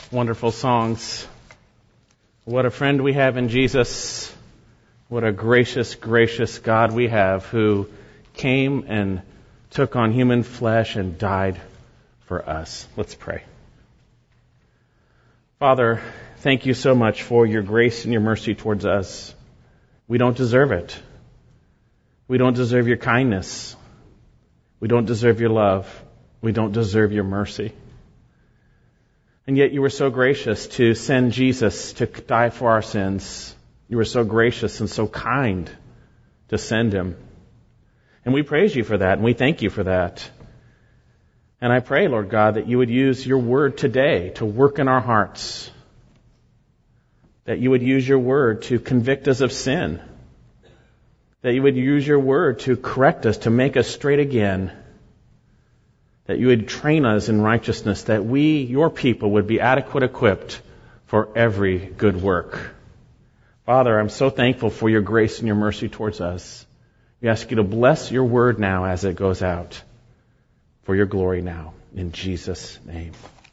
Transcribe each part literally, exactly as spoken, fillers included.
wonderful songs. What a friend we have in Jesus. What a gracious, gracious God we have who came and took on human flesh and died for us. Let's pray. Father, thank you so much for your grace and your mercy towards us. We don't deserve it. We don't deserve your kindness. We don't deserve your love. We don't deserve your mercy. And yet you were so gracious to send Jesus to die for our sins. You were so gracious and so kind to send him. And we praise you for that, and we thank you for that. And I pray, Lord God, that you would use your word today to work in our hearts. That you would use your word to convict us of sin. That you would use your word to correct us, to make us straight again. That you would train us in righteousness, that we, your people, would be adequate equipped for every good work. Father, I'm so thankful for your grace and your mercy towards us. We ask you to bless your word now as it goes out for your glory now. In Jesus' name.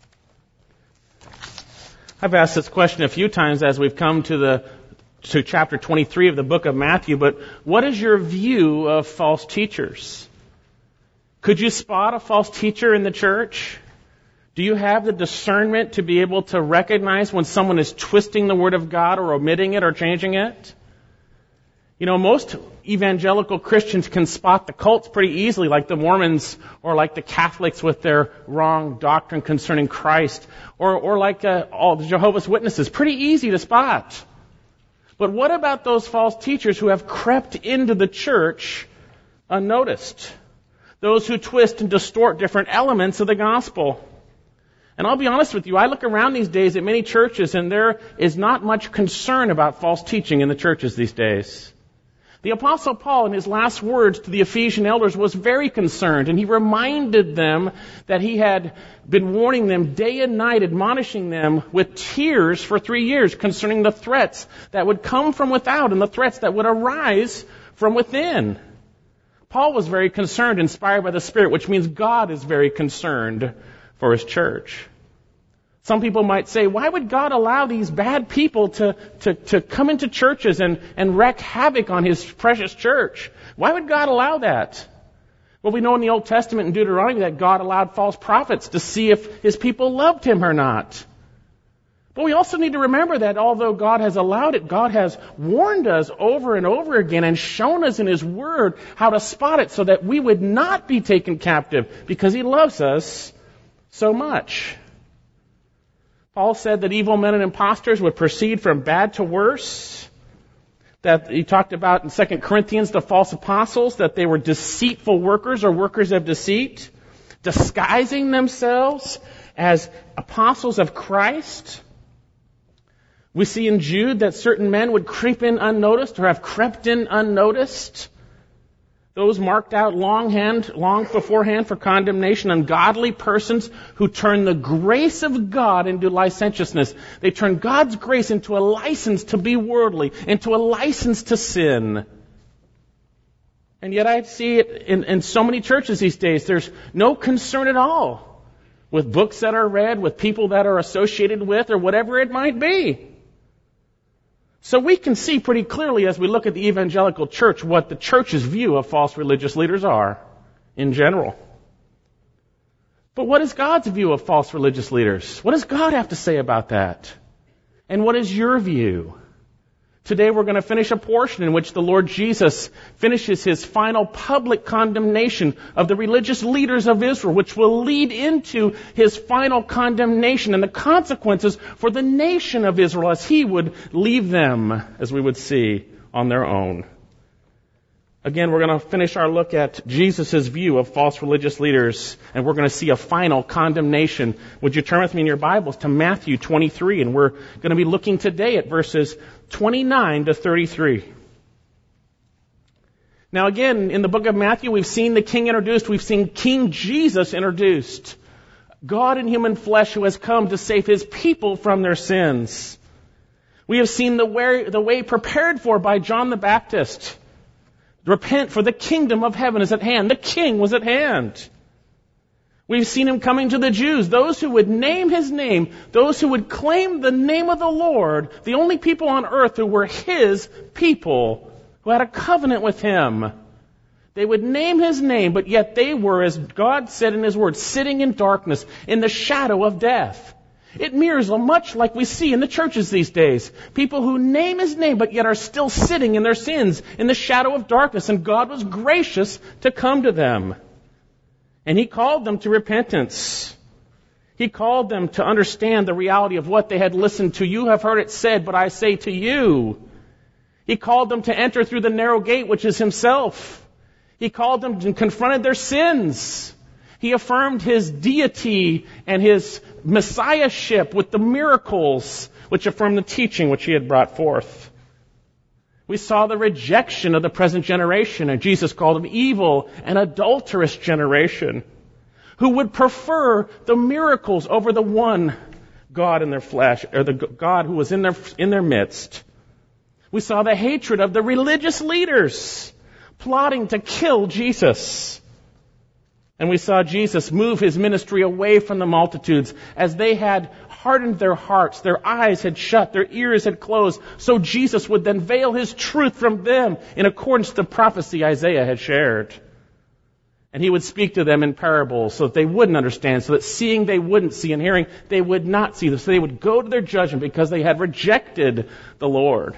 I've asked this question a few times as we've come to the to chapter twenty-three of the book of Matthew, but what is your view of false teachers? Could you spot a false teacher in the church? Do you have the discernment to be able to recognize when someone is twisting the word of God or omitting it or changing it? You know, most evangelical Christians can spot the cults pretty easily, like the Mormons or like the Catholics with their wrong doctrine concerning Christ, or, or like uh, all the Jehovah's Witnesses. Pretty easy to spot. But what about those false teachers who have crept into the church unnoticed? Those who twist and distort different elements of the gospel. And I'll be honest with you, I look around these days at many churches and there is not much concern about false teaching in the churches these days. The Apostle Paul, in his last words to the Ephesian elders, was very concerned, and he reminded them that he had been warning them day and night, admonishing them with tears for three years concerning the threats that would come from without and the threats that would arise from within. Paul was very concerned, inspired by the Spirit, which means God is very concerned for his church. Some people might say, why would God allow these bad people to, to, to come into churches and, and wreak havoc on his precious church? Why would God allow that? Well, we know in the Old Testament in Deuteronomy that God allowed false prophets to see if his people loved him or not. But we also need to remember that although God has allowed it, God has warned us over and over again and shown us in his word how to spot it so that we would not be taken captive because he loves us so much. Paul said that evil men and impostors would proceed from bad to worse. That he talked about in Second Corinthians, the false apostles, that they were deceitful workers or workers of deceit, disguising themselves as apostles of Christ. We see in Jude that certain men would creep in unnoticed or have crept in unnoticed. Those marked out longhand, long beforehand for condemnation, ungodly persons who turn the grace of God into licentiousness. They turn God's grace into a license to be worldly, into a license to sin. And yet I see it in, in so many churches these days. There's no concern at all with books that are read, with people that are associated with, or whatever it might be. So we can see pretty clearly as we look at the evangelical church what the church's view of false religious leaders are in general. But what is God's view of false religious leaders? What does God have to say about that? And what is your view? Today we're going to finish a portion in which the Lord Jesus finishes his final public condemnation of the religious leaders of Israel, which will lead into his final condemnation and the consequences for the nation of Israel as he would leave them, as we would see, on their own. Again, we're going to finish our look at Jesus' view of false religious leaders, and we're going to see a final condemnation. Would you turn with me in your Bibles to Matthew twenty-three, and we're going to be looking today at verses twenty-nine to thirty-three. Now again, in the book of Matthew, we've seen the King introduced. We've seen King Jesus introduced. God in human flesh who has come to save his people from their sins. We have seen the way, the way prepared for by John the Baptist. Repent, for the kingdom of heaven is at hand. The king was at hand. We've seen him coming to the Jews, those who would name his name, those who would claim the name of the Lord, the only people on earth who were his people, who had a covenant with him. They would name his name, but yet they were, as God said in his word, sitting in darkness, in the shadow of death. It mirrors much like we see in the churches these days. People who name his name, but yet are still sitting in their sins, in the shadow of darkness, and God was gracious to come to them. And he called them to repentance. He called them to understand the reality of what they had listened to. You have heard it said, but I say to you. He called them to enter through the narrow gate, which is himself. He called them and confronted their sins. He affirmed his deity and his messiahship with the miracles, which affirmed the teaching which he had brought forth. We saw the rejection of the present generation, and Jesus called an evil and adulterous generation who would prefer the miracles over the one God in their flesh, or the God who was in their, in their midst. We saw the hatred of the religious leaders plotting to kill Jesus. And we saw Jesus move his ministry away from the multitudes as they had hardened their hearts, their eyes had shut, their ears had closed, so Jesus would then veil his truth from them in accordance to the prophecy Isaiah had shared. And he would speak to them in parables so that they wouldn't understand, so that seeing they wouldn't see and hearing they would not see. So they would go to their judgment because they had rejected the Lord.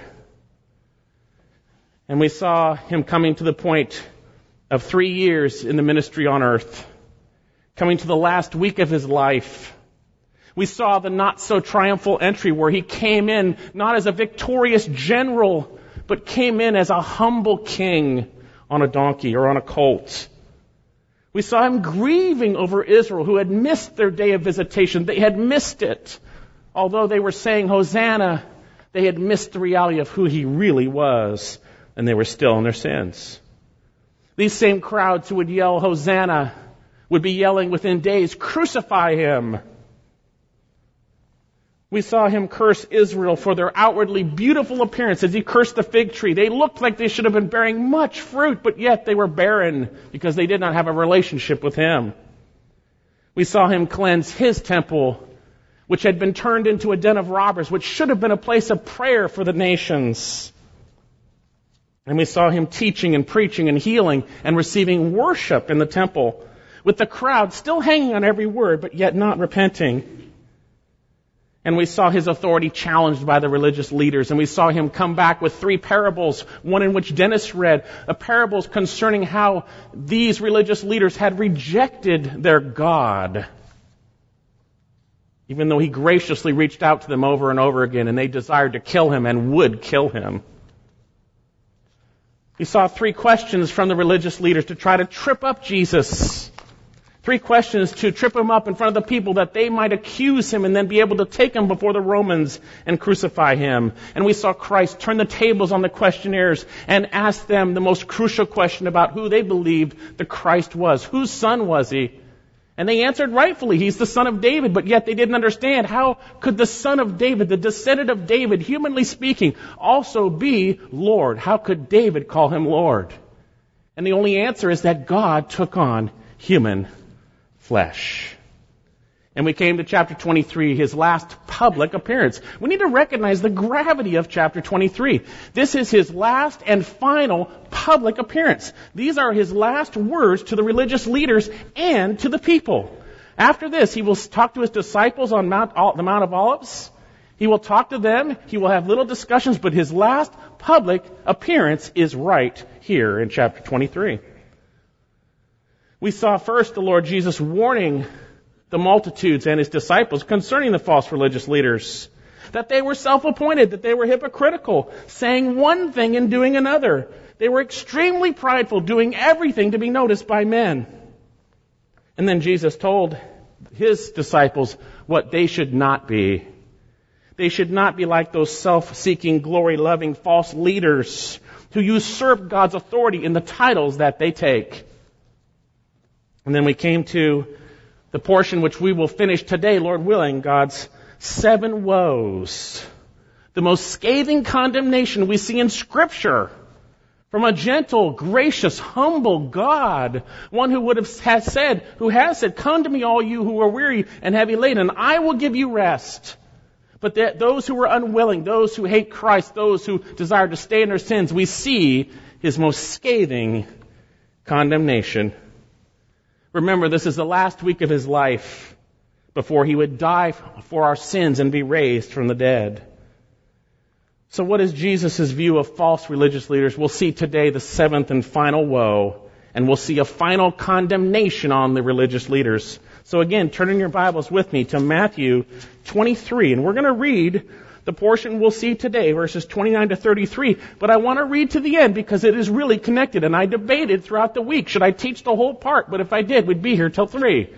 And we saw him coming to the point of three years in the ministry on earth, coming to the last week of his life. We saw the not so triumphal entry where he came in not as a victorious general, but came in as a humble king on a donkey or on a colt. We saw him grieving over Israel, who had missed their day of visitation. They had missed it. Although they were saying Hosanna, they had missed the reality of who he really was, and they were still in their sins. These same crowds who would yell Hosanna would be yelling within days, crucify him. We saw him curse Israel for their outwardly beautiful appearance as he cursed the fig tree. They looked like they should have been bearing much fruit, but yet they were barren because they did not have a relationship with him. We saw him cleanse his temple, which had been turned into a den of robbers, which should have been a place of prayer for the nations. And we saw him teaching and preaching and healing and receiving worship in the temple, with the crowd still hanging on every word, but yet not repenting. And we saw his authority challenged by the religious leaders. And we saw him come back with three parables, one in which Dennis read, a parables concerning how these religious leaders had rejected their God, even though he graciously reached out to them over and over again, and they desired to kill him and would kill him. We saw three questions from the religious leaders to try to trip up Jesus. Three questions to trip him up in front of the people that they might accuse him and then be able to take him before the Romans and crucify him. And we saw Christ turn the tables on the questionnaires and ask them the most crucial question about who they believed the Christ was. Whose son was he? And they answered rightfully, he's the son of David, but yet they didn't understand how could the son of David, the descendant of David, humanly speaking, also be Lord? How could David call him Lord? And the only answer is that God took on human flesh. And we came to chapter twenty-three, his last public appearance. We need to recognize the gravity of chapter twenty-three. This is his last and final public appearance. These are his last words to the religious leaders and to the people. After this, he will talk to his disciples on Mount, the Mount of Olives. He will talk to them. He will have little discussions, but his last public appearance is right here in chapter twenty-three. We saw first the Lord Jesus warning the multitudes and his disciples concerning the false religious leaders, that they were self-appointed, that they were hypocritical, saying one thing and doing another. They were extremely prideful, doing everything to be noticed by men. And then Jesus told his disciples what they should not be. They should not be like those self-seeking, glory-loving false leaders who usurp God's authority in the titles that they take. And then we came to the portion which we will finish today, Lord willing, God's seven woes. The most scathing condemnation we see in Scripture From a gentle, gracious, humble God, one who would have has said, who has said, come to me all you who are weary and heavy laden, and I will give you rest. But that those who are unwilling, those who hate Christ, those who desire to stay in their sins, we see his most scathing condemnation. Remember, this is the last week of his life before he would die for our sins and be raised from the dead. So what is Jesus' view of false religious leaders? We'll see today the seventh and final woe, and we'll see a final condemnation on the religious leaders. So again, turn in your Bibles with me to Matthew twenty-three, and we're going to read the portion we'll see today, verses twenty-nine to thirty-three. But I want to read to the end because it is really connected, and I debated throughout the week, should I teach the whole part? But if I did, we'd be here till three.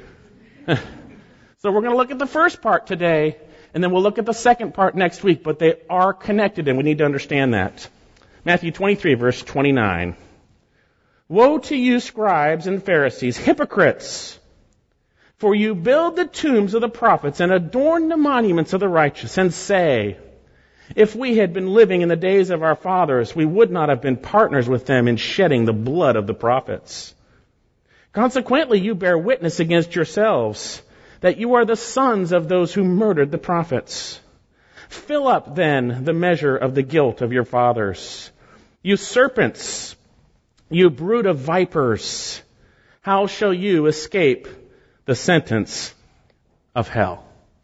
So we're going to look at the first part today, and then we'll look at the second part next week, but they are connected, and we need to understand that. Matthew twenty-three, verse twenty-nine. Woe to you, scribes and Pharisees, hypocrites! For you build the tombs of the prophets and adorn the monuments of the righteous, and say, if we had been living in the days of our fathers, we would not have been partners with them in shedding the blood of the prophets. Consequently, you bear witness against yourselves that you are the sons of those who murdered the prophets. Fill up, then, the measure of the guilt of your fathers. You serpents, you brood of vipers, how shall you escape the sentence of hell?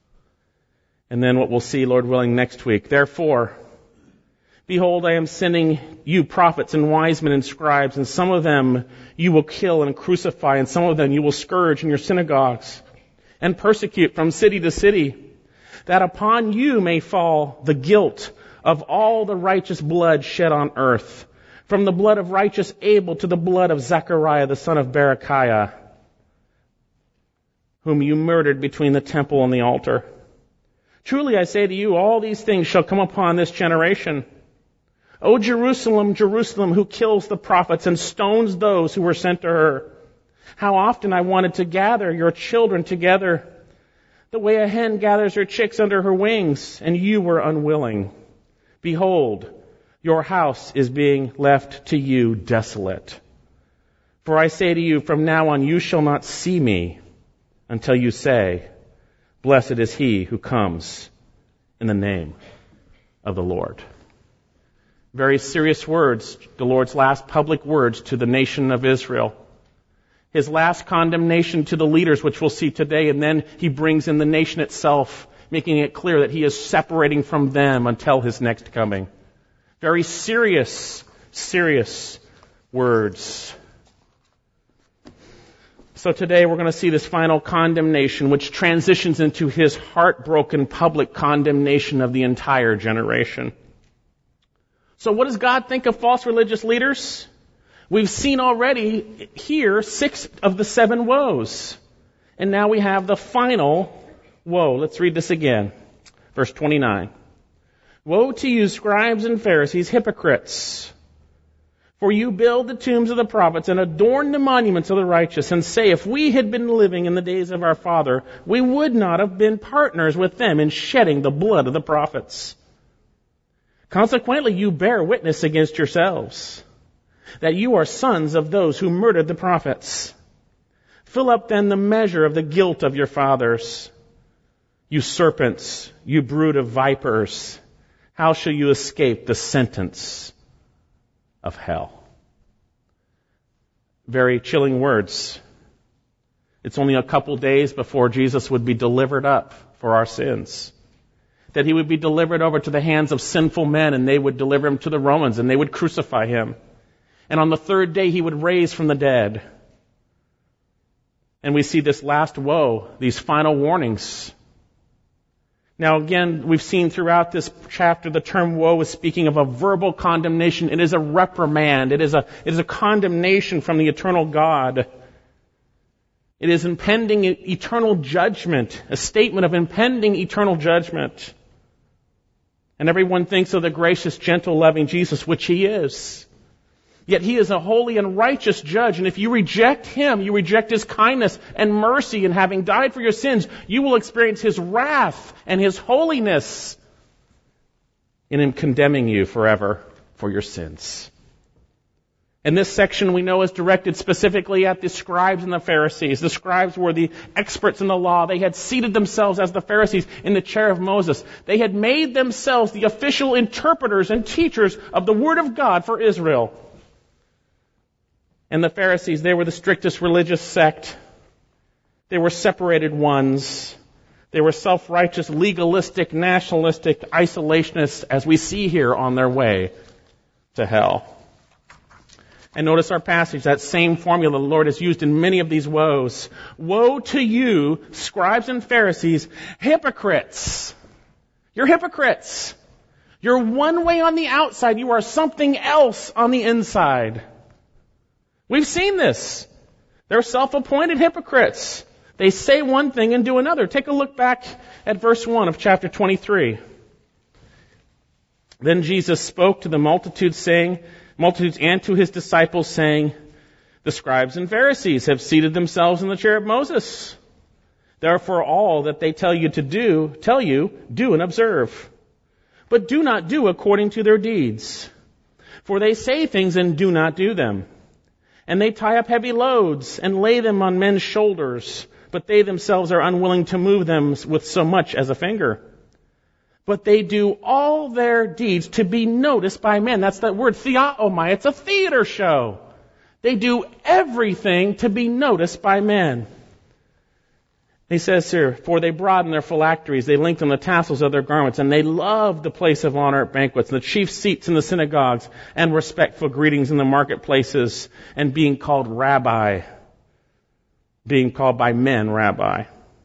And then what we'll see, Lord willing, next week. Therefore, behold, I am sending you prophets and wise men and scribes, and some of them you will kill and crucify, and some of them you will scourge in your synagogues and persecute from city to city, that upon you may fall the guilt of all the righteous blood shed on earth, from the blood of righteous Abel to the blood of Zechariah the son of Berechiah, whom you murdered between the temple and the altar. Truly I say to you, all these things shall come upon this generation. O Jerusalem, Jerusalem, who kills the prophets and stones those who were sent to her. How often I wanted to gather your children together, the way a hen gathers her chicks under her wings, and you were unwilling. Behold, your house is being left to you desolate. For I say to you, from now on you shall not see me until you say, blessed is he who comes in the name of the Lord. Very serious words, the Lord's last public words to the nation of Israel. His last condemnation to the leaders, which we'll see today, and then he brings in the nation itself, making it clear that he is separating from them until his next coming. Very serious, serious words. So today we're going to see this final condemnation, which transitions into his heartbroken public condemnation of the entire generation. So what does God think of false religious leaders? We've seen already here six of the seven woes. And now we have the final woe. Let's read this again. Verse twenty-nine. Woe to you, scribes and Pharisees, hypocrites! For you build the tombs of the prophets and adorn the monuments of the righteous, and say, if we had been living in the days of our father, we would not have been partners with them in shedding the blood of the prophets. Consequently, you bear witness against yourselves that you are sons of those who murdered the prophets. Fill up then the measure of the guilt of your fathers. You serpents, you brood of vipers, how shall you escape the sentence of hell? Very chilling words. It's only a couple days before Jesus would be delivered up for our sins. That he would be delivered over to the hands of sinful men, and they would deliver him to the Romans, and they would crucify him. And on the third day, he would raise from the dead. And we see this last woe, these final warnings. Now again, we've seen throughout this chapter, the term woe is speaking of a verbal condemnation. It is a reprimand. It is a, it is a condemnation from the eternal God. It is impending eternal judgment, a statement of impending eternal judgment. And everyone thinks of the gracious, gentle, loving Jesus, which he is. Yet he is a holy and righteous judge, and if you reject him, you reject his kindness and mercy, and having died for your sins, you will experience his wrath and his holiness in him condemning you forever for your sins. And this section we know is directed specifically at the scribes and the Pharisees. The scribes were the experts in the law. They had seated themselves as the Pharisees in the chair of Moses. They had made themselves the official interpreters and teachers of the Word of God for Israel. And the Pharisees, they were the strictest religious sect. They were separated ones. They were self-righteous, legalistic, nationalistic, isolationists, as we see here on their way to hell. And notice our passage, that same formula the Lord has used in many of these woes. Woe to you, scribes and Pharisees, hypocrites! You're hypocrites. You're one way on the outside. You are something else on the inside. We've seen this. They're self-appointed hypocrites. They say one thing and do another. Take a look back at verse one of chapter twenty-three. Then Jesus spoke to the multitude, saying, multitudes and to his disciples, saying, the scribes and Pharisees have seated themselves in the chair of Moses. Therefore all that they tell you to do, tell you, do and observe. But do not do according to their deeds. For they say things and do not do them. And they tie up heavy loads and lay them on men's shoulders, but they themselves are unwilling to move them with so much as a finger. But they do all their deeds to be noticed by men. That's that word, theaomai. It's a theater show. They do everything to be noticed by men. He says here, for they broaden their phylacteries, they lengthen the tassels of their garments, and they love the place of honor at banquets, and the chief seats in the synagogues, and respectful greetings in the marketplaces, and being called rabbi, being called by men rabbi.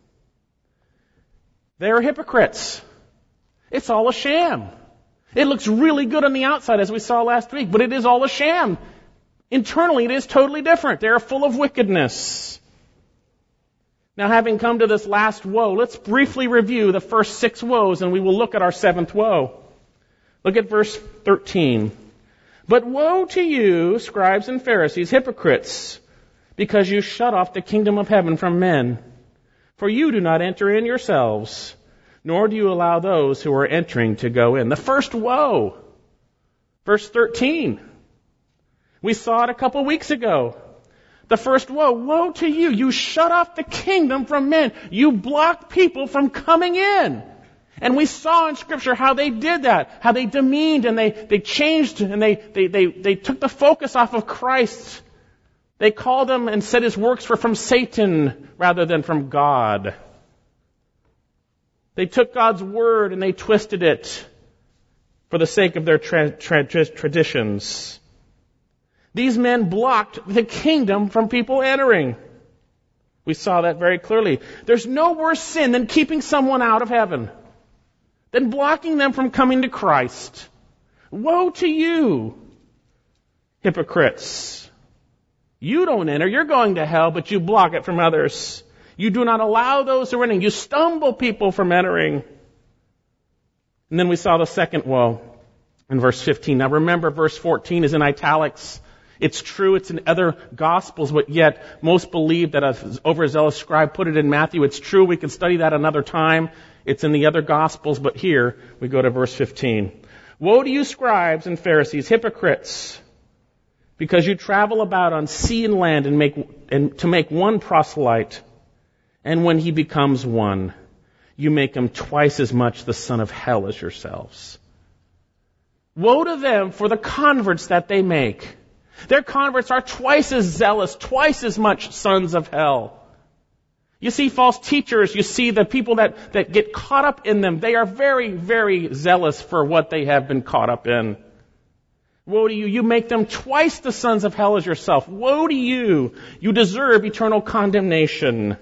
They are hypocrites. It's all a sham. It looks really good on the outside, as we saw last week, but it is all a sham. Internally, it is totally different. They are full of wickedness. Now, having come to this last woe, let's briefly review the first six woes, and we will look at our seventh woe. Look at verse thirteen. But woe to you, scribes and Pharisees, hypocrites, because you shut off the kingdom of heaven from men. For you do not enter in yourselves, nor do you allow those who are entering to go in. The first woe, verse thirteen. We saw it a couple weeks ago. The first woe, woe to you. You shut off the kingdom from men. You block people from coming in. And we saw in Scripture how they did that, how they demeaned and they, they changed and they, they, they, they took the focus off of Christ. They called him and said his works were from Satan rather than from God. They took God's word and they twisted it for the sake of their tra- tra- traditions. These men blocked the kingdom from people entering. We saw that very clearly. There's no worse sin than keeping someone out of heaven, than blocking them from coming to Christ. Woe to you, hypocrites. You don't enter. You're going to hell, but you block it from others. You do not allow those who are entering. You stumble people from entering. And then we saw the second woe in verse fifteen. Now remember, verse fourteen is in italics. It's true, it's in other Gospels, but yet most believe that an overzealous scribe put it in Matthew. It's true, we can study that another time. It's in the other Gospels, but here we go to verse fifteen. Woe to you, scribes and Pharisees, hypocrites, because you travel about on sea and land and make and to make one proselyte, and when he becomes one, you make him twice as much the son of hell as yourselves. Woe to them for the converts that they make. Their converts are twice as zealous, twice as much sons of hell. You see false teachers, you see the people that, that get caught up in them. They are very, very zealous for what they have been caught up in. Woe to you, you make them twice the sons of hell as yourself. Woe to you, you deserve eternal condemnation.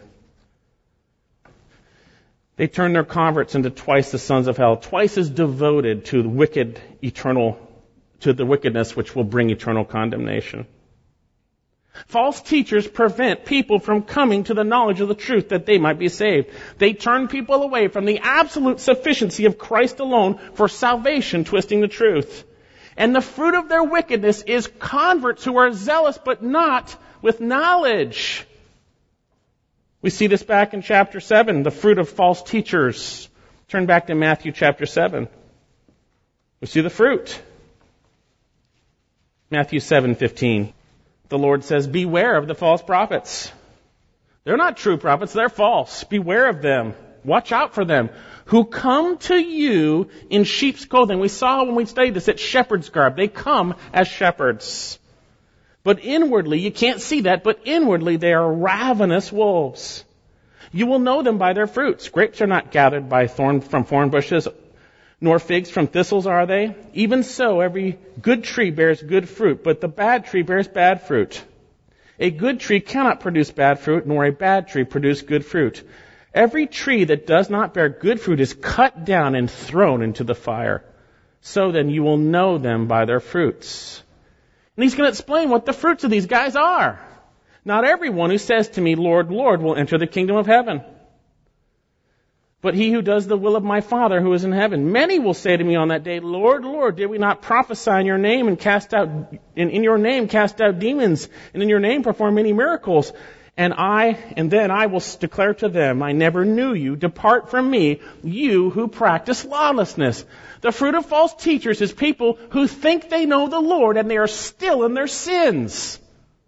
They turn their converts into twice the sons of hell, twice as devoted to the wicked eternal to the wickedness which will bring eternal condemnation. False teachers prevent people from coming to the knowledge of the truth that they might be saved. They turn people away from the absolute sufficiency of Christ alone for salvation, twisting the truth. And the fruit of their wickedness is converts who are zealous but not with knowledge. We see this back in chapter seven, the fruit of false teachers. Turn back to Matthew chapter seven. We see the fruit. Matthew seven fifteen. The Lord says, beware of the false prophets. They're not true prophets, they're false. Beware of them. Watch out for them. Who come to you in sheep's clothing. We saw when we studied this at shepherd's garb. They come as shepherds. But inwardly, you can't see that, but inwardly they are ravenous wolves. You will know them by their fruits. Grapes are not gathered by thorn from thorn bushes, nor figs from thistles are they. Even so, every good tree bears good fruit, but the bad tree bears bad fruit. A good tree cannot produce bad fruit, nor a bad tree produce good fruit. Every tree that does not bear good fruit is cut down and thrown into the fire. So then you will know them by their fruits. And he's going to explain what the fruits of these guys are. Not everyone who says to me, Lord, Lord, will enter the kingdom of heaven, but he who does the will of my Father who is in heaven. Many will say to me on that day, Lord, Lord, did we not prophesy in your name and cast out, in, in your name cast out demons, and in your name perform many miracles? And I, and then I will declare to them, I never knew you. Depart from me, you who practice lawlessness. The fruit of false teachers is people who think they know the Lord and they are still in their sins.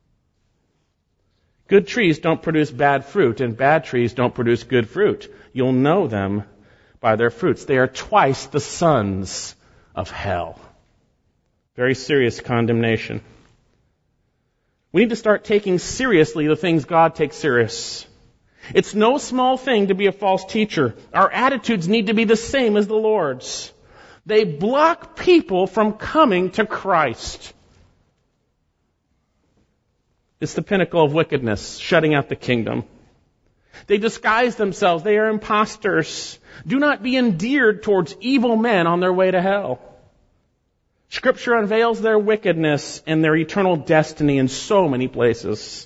Good trees don't produce bad fruit, and bad trees don't produce good fruit. You'll know them by their fruits. They are twice the sons of hell. Very serious condemnation. We need to start taking seriously the things God takes serious. It's no small thing to be a false teacher. Our attitudes need to be the same as the Lord's. They block people from coming to Christ. It's the pinnacle of wickedness, shutting out the kingdom. They disguise themselves. They are imposters. Do not be endeared towards evil men on their way to hell. Scripture unveils their wickedness and their eternal destiny in so many places.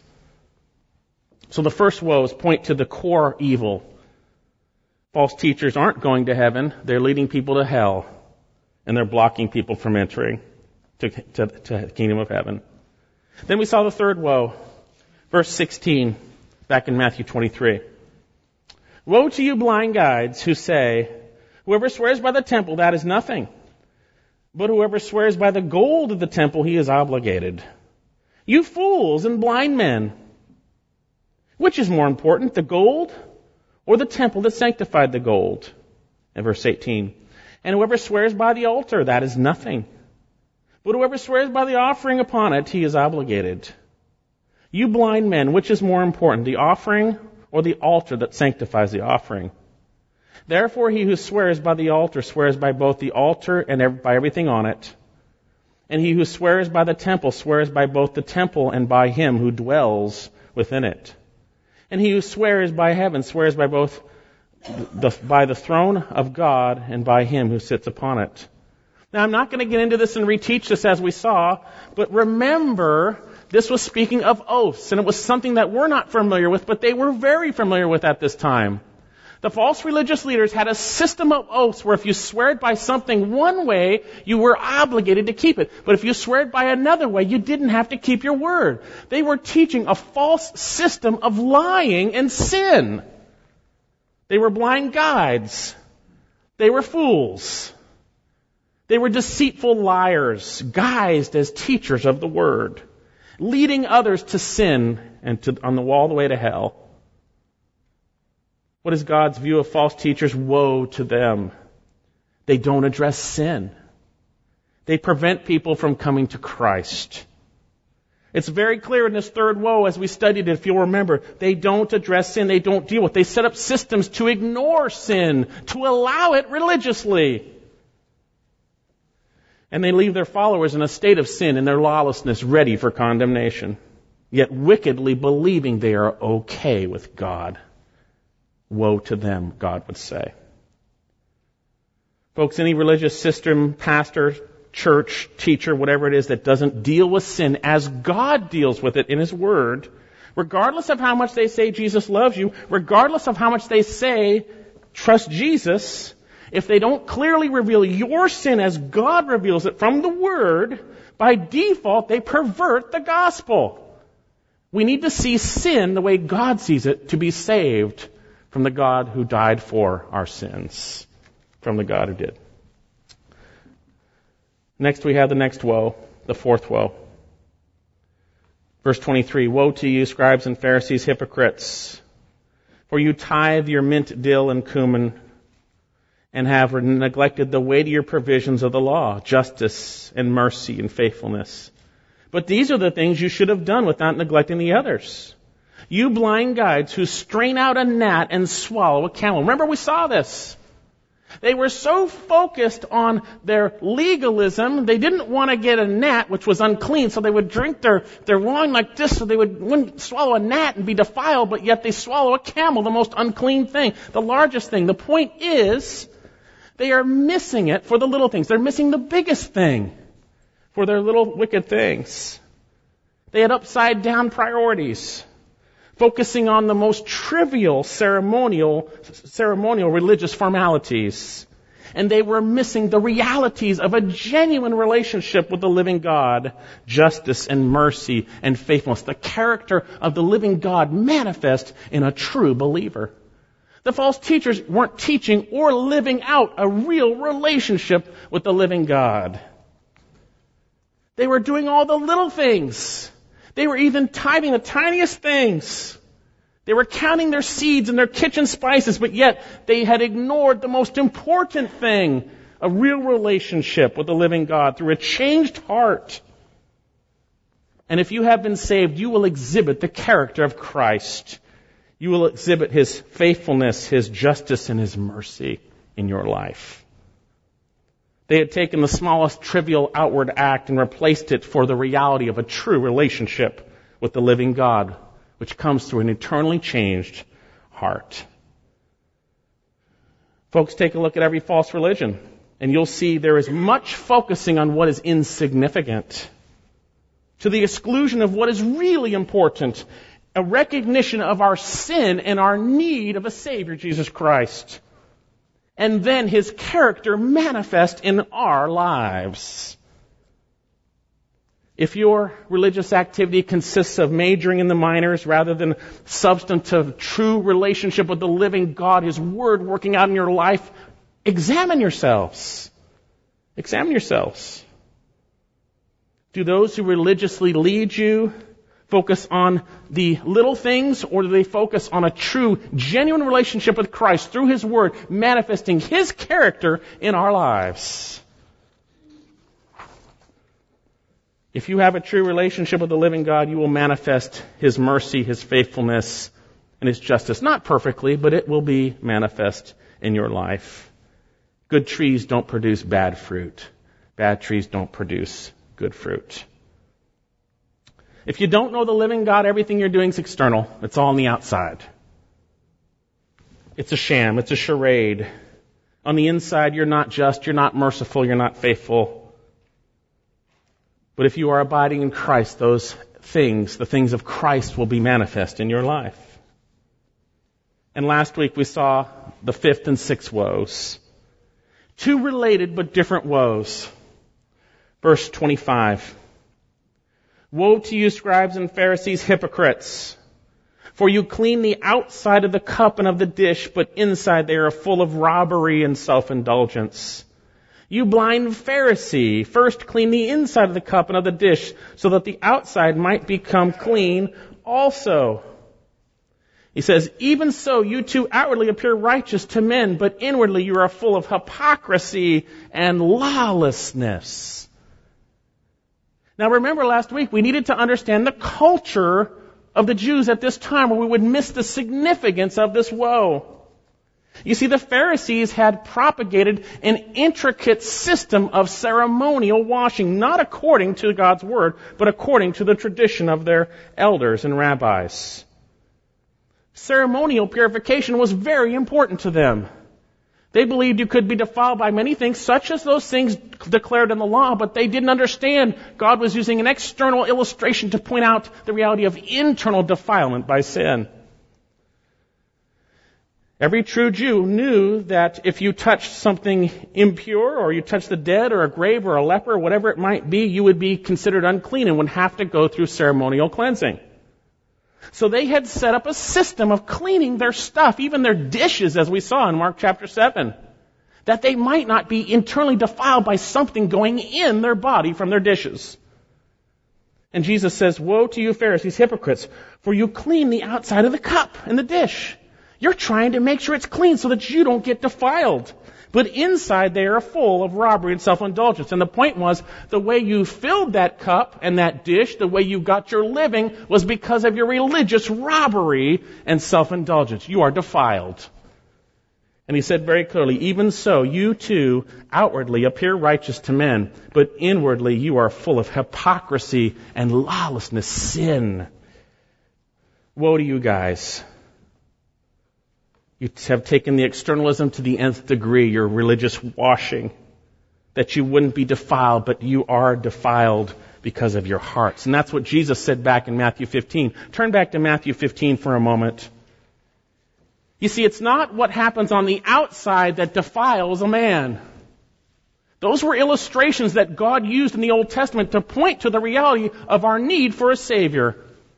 So the first woes point to the core evil. False teachers aren't going to heaven. They're leading people to hell. And they're blocking people from entering to, to, to the kingdom of heaven. Then we saw the third woe. Verse sixteen, back in Matthew twenty-three. Woe to you blind guides who say, whoever swears by the temple, that is nothing. But whoever swears by the gold of the temple, he is obligated. You fools and blind men! Which is more important, the gold or the temple that sanctified the gold? And verse eighteen. And whoever swears by the altar, that is nothing. But whoever swears by the offering upon it, he is obligated. You blind men, which is more important, the offering or the altar that sanctifies the offering? Therefore he who swears by the altar swears by both the altar and by everything on it. And he who swears by the temple swears by both the temple and by him who dwells within it. And he who swears by heaven swears by both the, by the throne of God and by him who sits upon it. Now, I'm not going to get into this and reteach this as we saw, but remember, this was speaking of oaths, and it was something that we're not familiar with, but they were very familiar with at this time. The false religious leaders had a system of oaths where if you swear by something one way, you were obligated to keep it. But if you swear by another way, you didn't have to keep your word. They were teaching a false system of lying and sin. They were blind guides. They were fools. They were deceitful liars, guised as teachers of the word, leading others to sin and to, on the wall the way to hell. What is God's view of false teachers? Woe to them. They don't address sin. They prevent people from coming to Christ. It's very clear in this third woe as we studied it, if you'll remember. They don't address sin. They don't deal with it. They set up systems to ignore sin, to allow it religiously. And they leave their followers in a state of sin and their lawlessness ready for condemnation, yet wickedly believing they are okay with God. Woe to them, God would say. Folks, any religious system, pastor, church, teacher, whatever it is that doesn't deal with sin as God deals with it in His Word, regardless of how much they say Jesus loves you, regardless of how much they say trust Jesus, if they don't clearly reveal your sin as God reveals it from the Word, by default they pervert the gospel. We need to see sin the way God sees it to be saved from the God who died for our sins, from the God who did. Next we have the next woe, the fourth woe. Verse twenty-three, woe to you, scribes and Pharisees, hypocrites! For you tithe your mint, dill, and cumin, and have neglected the weightier provisions of the law, justice and mercy and faithfulness. But these are the things you should have done without neglecting the others. You blind guides who strain out a gnat and swallow a camel. Remember, we saw this. They were so focused on their legalism, they didn't want to get a gnat, which was unclean, so they would drink their, their wine like this, so they would, wouldn't swallow a gnat and be defiled, but yet they swallow a camel, the most unclean thing, the largest thing. The point is, they are missing it for the little things. They're missing the biggest thing for their little wicked things. They had upside down priorities, focusing on the most trivial ceremonial, ceremonial religious formalities. And they were missing the realities of a genuine relationship with the living God, justice and mercy and faithfulness, the character of the living God manifest in a true believer. The false teachers weren't teaching or living out a real relationship with the living God. They were doing all the little things. They were even tithing the tiniest things. They were counting their seeds and their kitchen spices, but yet they had ignored the most important thing, a real relationship with the living God through a changed heart. And if you have been saved, you will exhibit the character of Christ. You will exhibit His faithfulness, His justice, and His mercy in your life. They had taken the smallest trivial outward act and replaced it for the reality of a true relationship with the living God, which comes through an eternally changed heart. Folks, take a look at every false religion, and you'll see there is much focusing on what is insignificant, to the exclusion of what is really important, a recognition of our sin and our need of a Savior, Jesus Christ. And then His character manifest in our lives. If your religious activity consists of majoring in the minors rather than substantive, true relationship with the living God, His Word working out in your life, examine yourselves. Examine yourselves. Do those who religiously lead you focus on the little things, or do they focus on a true, genuine relationship with Christ through His Word, manifesting His character in our lives? If you have a true relationship with the living God, you will manifest His mercy, His faithfulness, and His justice. Not perfectly, but it will be manifest in your life. Good trees don't produce bad fruit. Bad trees don't produce good fruit. If you don't know the living God, everything you're doing is external. It's all on the outside. It's a sham. It's a charade. On the inside, you're not just, you're not merciful, you're not faithful. But if you are abiding in Christ, those things, the things of Christ, will be manifest in your life. And last week we saw the fifth and sixth woes. Two related but different woes. Verse twenty-five. Woe to you, scribes and Pharisees, hypocrites! For you clean the outside of the cup and of the dish, but inside they are full of robbery and self-indulgence. You blind Pharisee, first clean the inside of the cup and of the dish, so that the outside might become clean also. He says, even so, you too outwardly appear righteous to men, but inwardly you are full of hypocrisy and lawlessness. Now remember last week, we needed to understand the culture of the Jews at this time, or we would miss the significance of this woe. You see, the Pharisees had propagated an intricate system of ceremonial washing, not according to God's Word, but according to the tradition of their elders and rabbis. Ceremonial purification was very important to them. They believed you could be defiled by many things, such as those things declared in the law, but they didn't understand God was using an external illustration to point out the reality of internal defilement by sin. Every true Jew knew that if you touched something impure, or you touched the dead, or a grave, or a leper, or whatever it might be, you would be considered unclean and would have to go through ceremonial cleansing. So they had set up a system of cleaning their stuff, even their dishes, as we saw in Mark chapter seven, that they might not be internally defiled by something going in their body from their dishes. And Jesus says, woe to you Pharisees, hypocrites, for you clean the outside of the cup and the dish. You're trying to make sure it's clean so that you don't get defiled. But inside they are full of robbery and self-indulgence. And the point was, the way you filled that cup and that dish, the way you got your living, was because of your religious robbery and self-indulgence. You are defiled. And he said very clearly, even so, you too outwardly appear righteous to men, but inwardly you are full of hypocrisy and lawlessness, sin. Woe to you guys. You have taken the externalism to the nth degree, your religious washing, that you wouldn't be defiled, but you are defiled because of your hearts. And that's what Jesus said back in Matthew fifteen. Turn back to Matthew fifteen for a moment. You see, it's not what happens on the outside that defiles a man. Those were illustrations that God used in the Old Testament to point to the reality of our need for a Savior.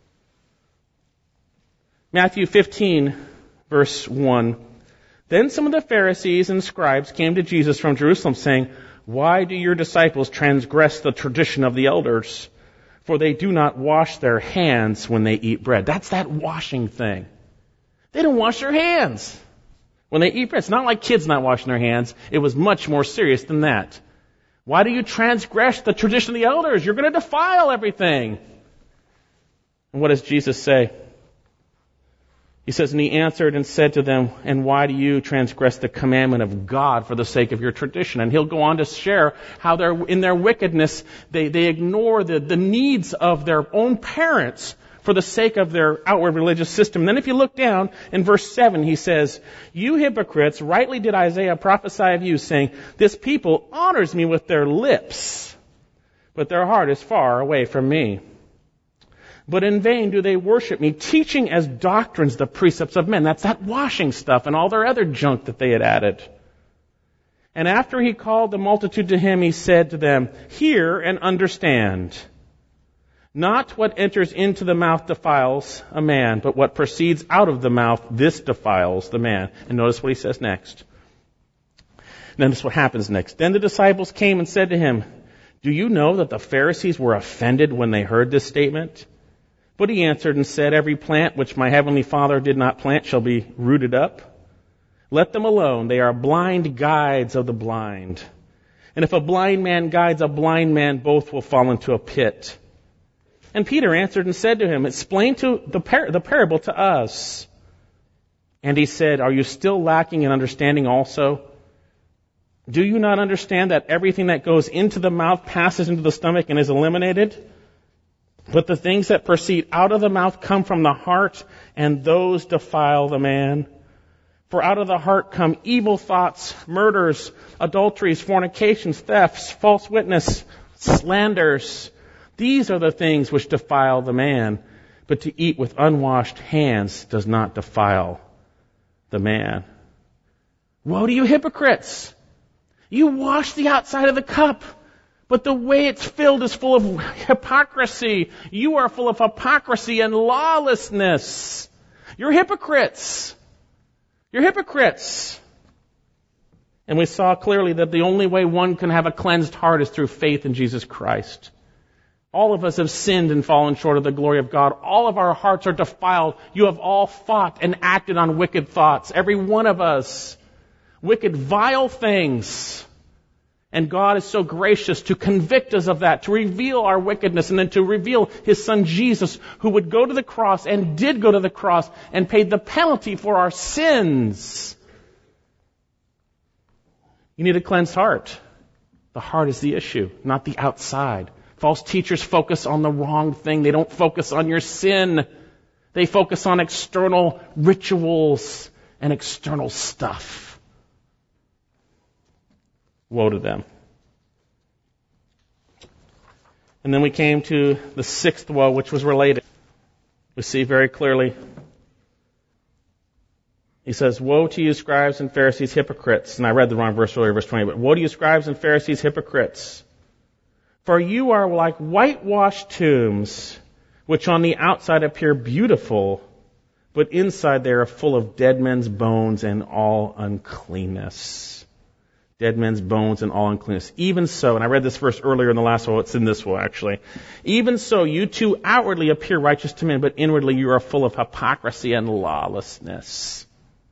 Matthew fifteen, verse one. Then some of the Pharisees and scribes came to Jesus from Jerusalem, saying, why do your disciples transgress the tradition of the elders? For they do not wash their hands when they eat bread. That's that washing thing. They don't wash their hands when they eat bread. It's not like kids not washing their hands. It was much more serious than that. Why do you transgress the tradition of the elders? You're going to defile everything. And what does Jesus say? He says, and he answered and said to them, and why do you transgress the commandment of God for the sake of your tradition? And he'll go on to share how they're, in their wickedness, they, they ignore the, the needs of their own parents for the sake of their outward religious system. And then if you look down in verse seven, he says, you hypocrites, rightly did Isaiah prophesy of you, saying, this people honors me with their lips, but their heart is far away from me. But in vain do they worship me, teaching as doctrines the precepts of men. That's that washing stuff and all their other junk that they had added. And after he called the multitude to him, he said to them, hear and understand. Not what enters into the mouth defiles a man, but what proceeds out of the mouth, this defiles the man. And notice what he says next. Notice what happens next. Then the disciples came and said to him, do you know that the Pharisees were offended when they heard this statement? But he answered and said, every plant which my heavenly Father did not plant shall be rooted up. Let them alone. They are blind guides of the blind. And if a blind man guides a blind man, both will fall into a pit. And Peter answered and said to him, explain to the, par- the parable to us. And he said, are you still lacking in understanding also? Do you not understand that everything that goes into the mouth passes into the stomach and is eliminated? But the things that proceed out of the mouth come from the heart, and those defile the man. For out of the heart come evil thoughts, murders, adulteries, fornications, thefts, false witness, slanders. These are the things which defile the man. But to eat with unwashed hands does not defile the man. Woe to you hypocrites! You wash the outside of the cup, but the way it's filled is full of hypocrisy. You are full of hypocrisy and lawlessness. You're hypocrites. You're hypocrites. And we saw clearly that the only way one can have a cleansed heart is through faith in Jesus Christ. All of us have sinned and fallen short of the glory of God. All of our hearts are defiled. You have all thought and acted on wicked thoughts. Every one of us. Wicked, vile things. And God is so gracious to convict us of that, to reveal our wickedness, and then to reveal His Son Jesus, who would go to the cross and did go to the cross and paid the penalty for our sins. You need a cleansed heart. The heart is the issue, not the outside. False teachers focus on the wrong thing. They don't focus on your sin. They focus on external rituals and external stuff. Woe to them. And then we came to the sixth woe, which was related. We see very clearly. He says, woe to you, scribes and Pharisees, hypocrites. And I read the wrong verse earlier, verse twenty. But woe to you, scribes and Pharisees, hypocrites. For you are like whitewashed tombs, which on the outside appear beautiful, but inside they are full of dead men's bones and all uncleanness. dead men's bones and all uncleanness. Even so, and I read this verse earlier in the last one, it's in this one actually. Even so, you too outwardly appear righteous to men, but inwardly you are full of hypocrisy and lawlessness.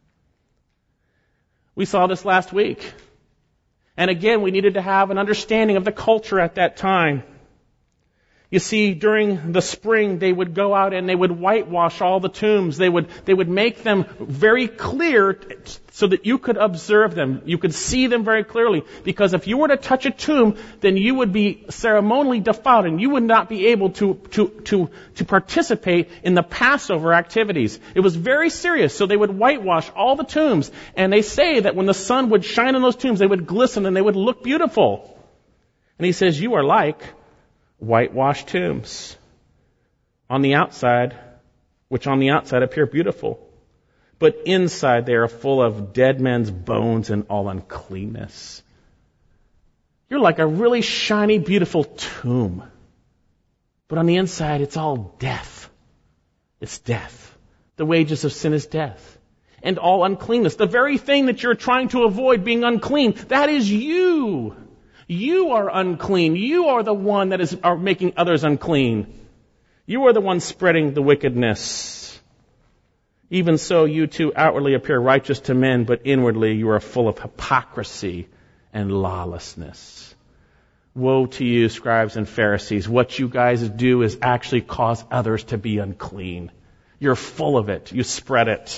We saw this last week. And again, we needed to have an understanding of the culture at that time. You see, during the spring, they would go out and they would whitewash all the tombs. They would, they would make them very clear so that you could observe them. You could see them very clearly. Because if you were to touch a tomb, then you would be ceremonially defiled and you would not be able to, to, to, to participate in the Passover activities. It was very serious. So they would whitewash all the tombs. And they say that when the sun would shine on those tombs, they would glisten and they would look beautiful. And he says, you are like whitewashed tombs on the outside, which on the outside appear beautiful, but inside they are full of dead men's bones and all uncleanness. You're like a really shiny, beautiful tomb, but on the inside it's all death. It's death. The wages of sin is death. And all uncleanness. The very thing that you're trying to avoid being unclean, that is you. You are unclean. You are the one that is are making others unclean. You are the one spreading the wickedness. Even so, you too outwardly appear righteous to men, but inwardly you are full of hypocrisy and lawlessness. Woe to you, scribes and Pharisees. What you guys do is actually cause others to be unclean. You're full of it. You spread it.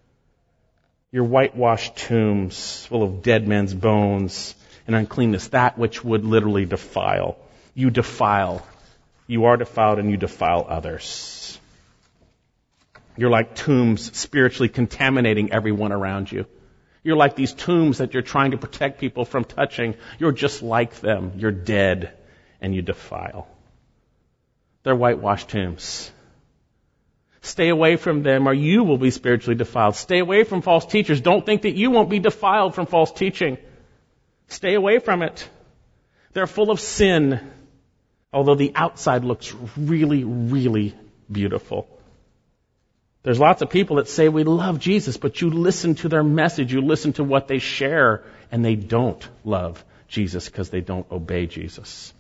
Your whitewashed tombs full of dead men's bones and uncleanness, that which would literally defile. You defile. You are defiled and you defile others. You're like tombs spiritually contaminating everyone around you. You're like these tombs that you're trying to protect people from touching. You're just like them. You're dead and you defile. They're whitewashed tombs. Stay away from them or you will be spiritually defiled. Stay away from false teachers. Don't think that you won't be defiled from false teaching. Stay away from it. They're full of sin, although the outside looks really, really beautiful. There's lots of people that say we love Jesus, but you listen to their message, you listen to what they share, and they don't love Jesus because they don't obey Jesus.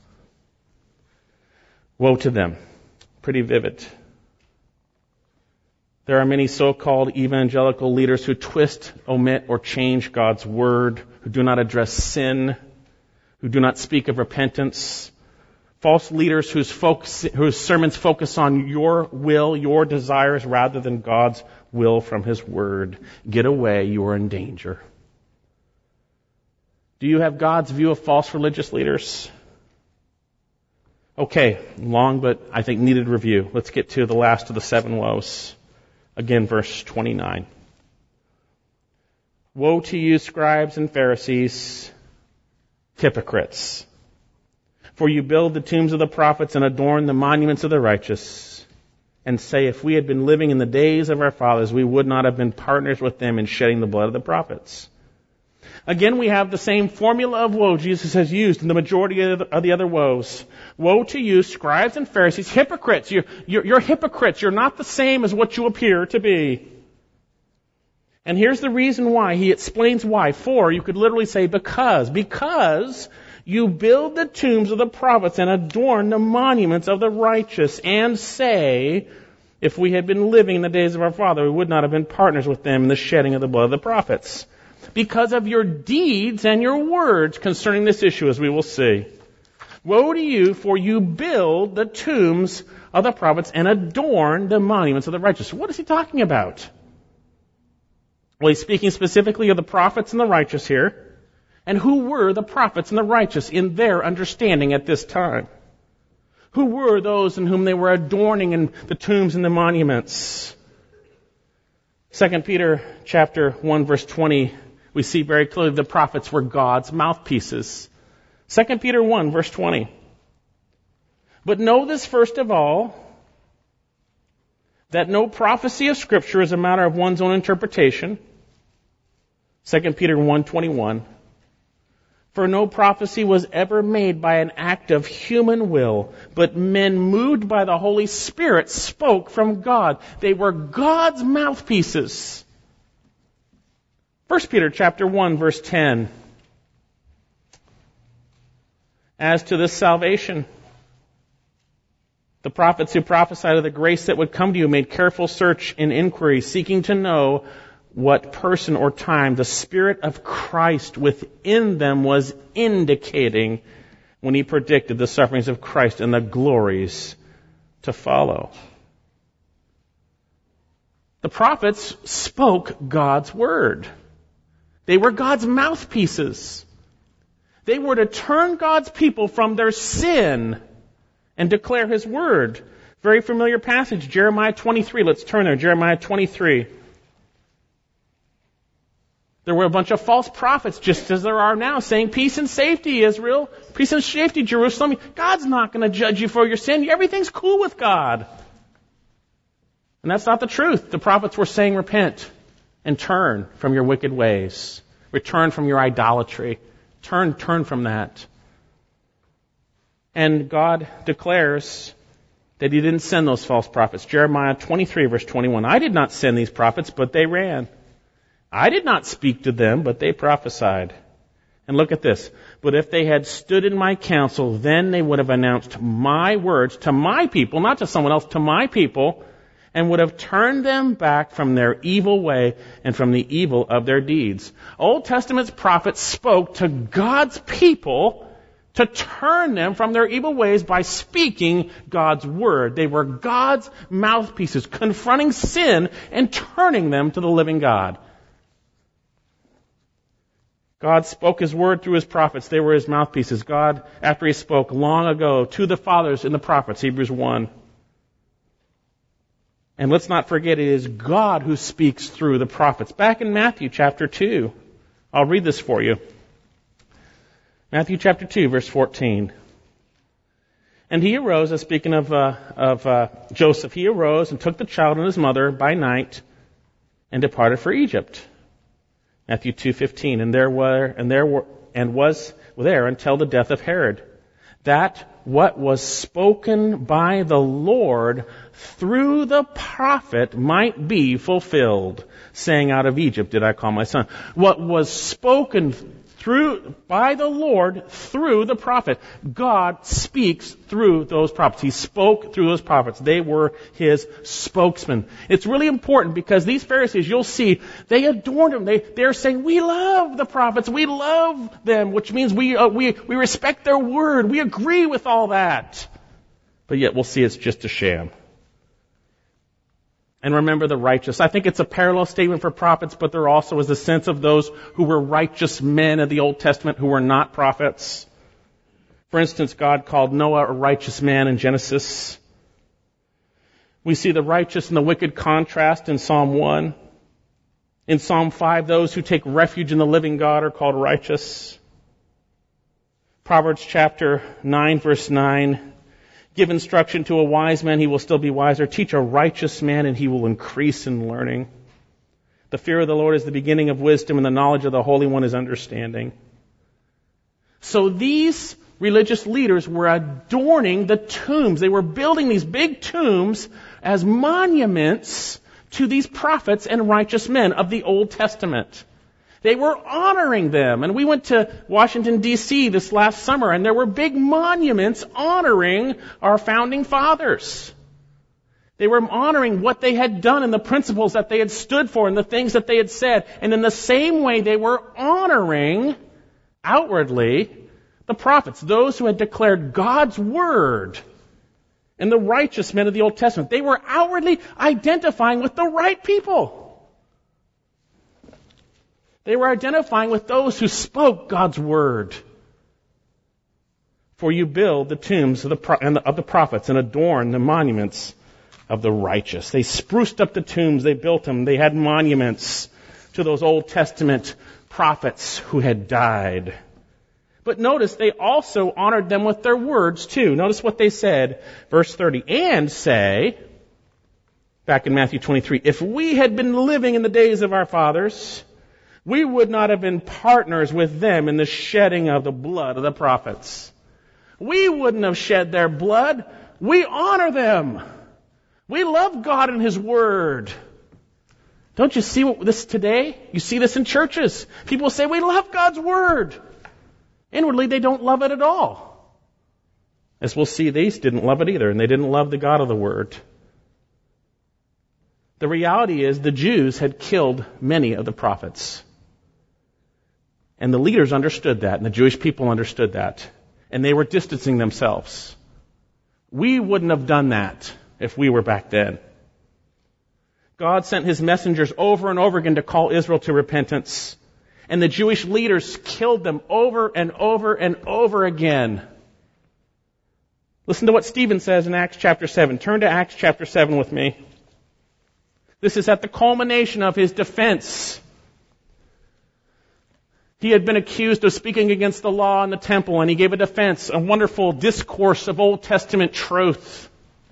Woe to them. Pretty vivid. There are many so-called evangelical leaders who twist, omit, or change God's word, who do not address sin, who do not speak of repentance. False leaders whose, focus, whose sermons focus on your will, your desires, rather than God's will from His word. Get away, you are in danger. Do you have God's view of false religious leaders? Okay, long but I think needed review. Let's get to the last of the seven woes. Again, verse twenty-nine. Woe to you, scribes and Pharisees, hypocrites! For you build the tombs of the prophets and adorn the monuments of the righteous, and say, if we had been living in the days of our fathers, we would not have been partners with them in shedding the blood of the prophets. Again, we have the same formula of woe Jesus has used in the majority of the, of the other woes. Woe to you, scribes and Pharisees, hypocrites! You're, you're, you're hypocrites. You're not the same as what you appear to be. And here's the reason why. He explains why. For, you could literally say because. Because you build the tombs of the prophets and adorn the monuments of the righteous and say, if we had been living in the days of our father, we would not have been partners with them in the shedding of the blood of the prophets. Because of your deeds and your words concerning this issue, as we will see. Woe to you, for you build the tombs of the prophets and adorn the monuments of the righteous. What is he talking about? Well, he's speaking specifically of the prophets and the righteous here. And who were the prophets and the righteous in their understanding at this time? Who were those in whom they were adorning in the tombs and the monuments? Second Peter chapter one, verse twenty, we see very clearly the prophets were God's mouthpieces. Second Peter one, verse twenty. But know this first of all, that no prophecy of Scripture is a matter of one's own interpretation. Second Peter one, twenty-one. For no prophecy was ever made by an act of human will, but men moved by the Holy Spirit spoke from God. They were God's mouthpieces. First Peter chapter one, verse ten. as to this salvation. The prophets who prophesied of the grace that would come to you made careful search and inquiry, seeking to know what person or time the Spirit of Christ within them was indicating when he predicted the sufferings of Christ and the glories to follow. The prophets spoke God's word. They were God's mouthpieces. They were to turn God's people from their sin and declare his word. Very familiar passage, Jeremiah twenty-three. Let's turn there, Jeremiah twenty-three. There were a bunch of false prophets, just as there are now, saying, peace and safety, Israel. Peace and safety, Jerusalem. God's not going to judge you for your sin. Everything's cool with God. And that's not the truth. The prophets were saying, repent and turn from your wicked ways. Return from your idolatry. Turn, turn from that. And God declares that he didn't send those false prophets. Jeremiah twenty-three, verse twenty-one. I did not send these prophets, but they ran. I did not speak to them, but they prophesied. And look at this. But if they had stood in my counsel, then they would have announced my words to my people, not to someone else, to my people, and would have turned them back from their evil way and from the evil of their deeds. Old Testament's prophets spoke to God's people to turn them from their evil ways by speaking God's word. They were God's mouthpieces, confronting sin and turning them to the living God. God spoke his word through his prophets. They were his mouthpieces. God, after he spoke long ago to the fathers in the prophets, Hebrews one. And let's not forget, it is God who speaks through the prophets. Back in Matthew chapter two, I'll read this for you. Matthew chapter two, verse fourteen. And he arose, as speaking of, uh, of uh, Joseph, he arose and took the child and his mother by night and departed for Egypt. Matthew two fifteen. And there were and there were and was there until the death of Herod, that what was spoken by the Lord through the prophet might be fulfilled, saying, out of Egypt did I call my son. What was spoken through by the Lord through the prophet. God speaks through those prophets. He spoke through those prophets. They were his spokesmen. It's really important because these Pharisees, you'll see, they adorned them. They, they're saying, we love the prophets. We love them, which means we, uh, we, we respect their word. We agree with all that. But yet we'll see it's just a sham. And remember the righteous. I think it's a parallel statement for prophets, but there also is a sense of those who were righteous men of the Old Testament who were not prophets. For instance, God called Noah a righteous man in Genesis. We see the righteous and the wicked contrast in Psalm one. In Psalm five, those who take refuge in the living God are called righteous. Proverbs chapter nine, verse nine. Give instruction to a wise man, he will still be wiser. Teach a righteous man, and he will increase in learning. The fear of the Lord is the beginning of wisdom, and the knowledge of the Holy One is understanding. So these religious leaders were adorning the tombs. They were building these big tombs as monuments to these prophets and righteous men of the Old Testament. They were honoring them. And we went to Washington, D C this last summer, and there were big monuments honoring our founding fathers. They were honoring what they had done and the principles that they had stood for and the things that they had said. And in the same way, they were honoring outwardly the prophets, those who had declared God's word and the righteous men of the Old Testament. They were outwardly identifying with the right people. They were identifying with those who spoke God's word. For you build the tombs of the, pro- and the, of the prophets and adorn the monuments of the righteous. They spruced up the tombs. They built them. They had monuments to those Old Testament prophets who had died. But notice they also honored them with their words too. Notice what they said, verse thirty. And say, back in Matthew twenty-three, if we had been living in the days of our fathers, we would not have been partners with them in the shedding of the blood of the prophets. We wouldn't have shed their blood. We honor them. We love God and his word. Don't you see what this today? You see this in churches. People say, we love God's word. Inwardly, they don't love it at all. As we'll see, they didn't love it either, and they didn't love the God of the Word. The reality is the Jews had killed many of the prophets. And the leaders understood that, and the Jewish people understood that. And they were distancing themselves. We wouldn't have done that if we were back then. God sent his messengers over and over again to call Israel to repentance. And the Jewish leaders killed them over and over and over again. Listen to what Stephen says in Acts chapter seven. Turn to Acts chapter seven with me. This is at the culmination of his defense. He had been accused of speaking against the law in the temple, and he gave a defense, a wonderful discourse of Old Testament truth.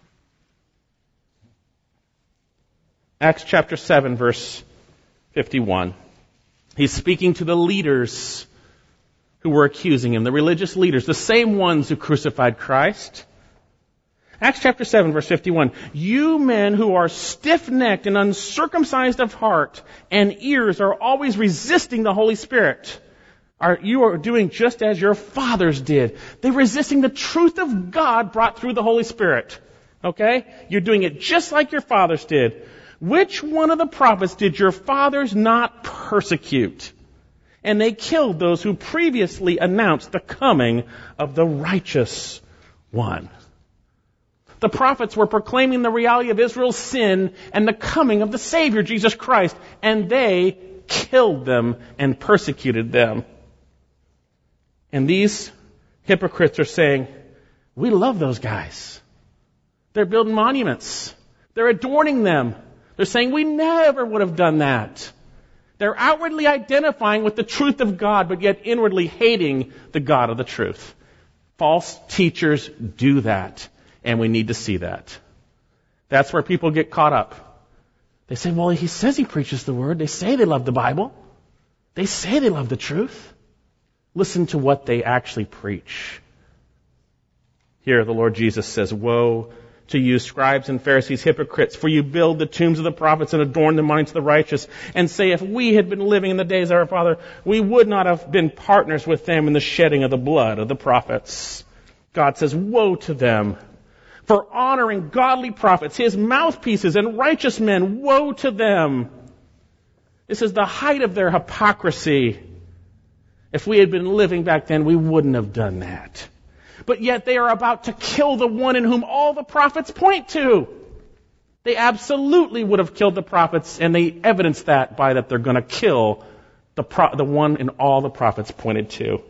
Acts chapter seven, verse fifty-one. He's speaking to the leaders who were accusing him, the religious leaders, the same ones who crucified Christ. Acts chapter seven, verse fifty-one. You men who are stiff-necked and uncircumcised of heart and ears are always resisting the Holy Spirit. Are, you are doing just as your fathers did. They're resisting the truth of God brought through the Holy Spirit. Okay? You're doing it just like your fathers did. Which one of the prophets did your fathers not persecute? And they killed those who previously announced the coming of the righteous one. The prophets were proclaiming the reality of Israel's sin and the coming of the Savior, Jesus Christ, and they killed them and persecuted them. And these hypocrites are saying, we love those guys. They're building monuments. They're adorning them. They're saying, we never would have done that. They're outwardly identifying with the truth of God, but yet inwardly hating the God of the truth. False teachers do that. And we need to see that. That's where people get caught up. They say, well, he says he preaches the word. They say they love the Bible. They say they love the truth. Listen to what they actually preach. Here the Lord Jesus says, woe to you, scribes and Pharisees, hypocrites, for you build the tombs of the prophets and adorn the monuments of the righteous, and say, if we had been living in the days of our father, we would not have been partners with them in the shedding of the blood of the prophets. God says, woe to them. For honoring godly prophets, his mouthpieces and righteous men, woe to them. This is the height of their hypocrisy. If we had been living back then, we wouldn't have done that. But yet they are about to kill the one in whom all the prophets point to. They absolutely would have killed the prophets, and they evidence that by that they're going to kill the, pro- the one in all the prophets pointed to.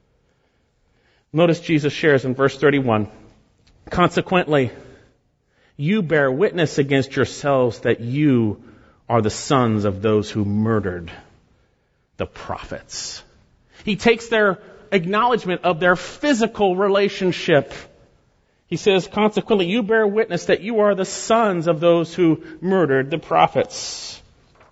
Notice Jesus shares in verse thirty-one. Consequently, you bear witness against yourselves that you are the sons of those who murdered the prophets. He takes their acknowledgement of their physical relationship. He says, consequently, you bear witness that you are the sons of those who murdered the prophets.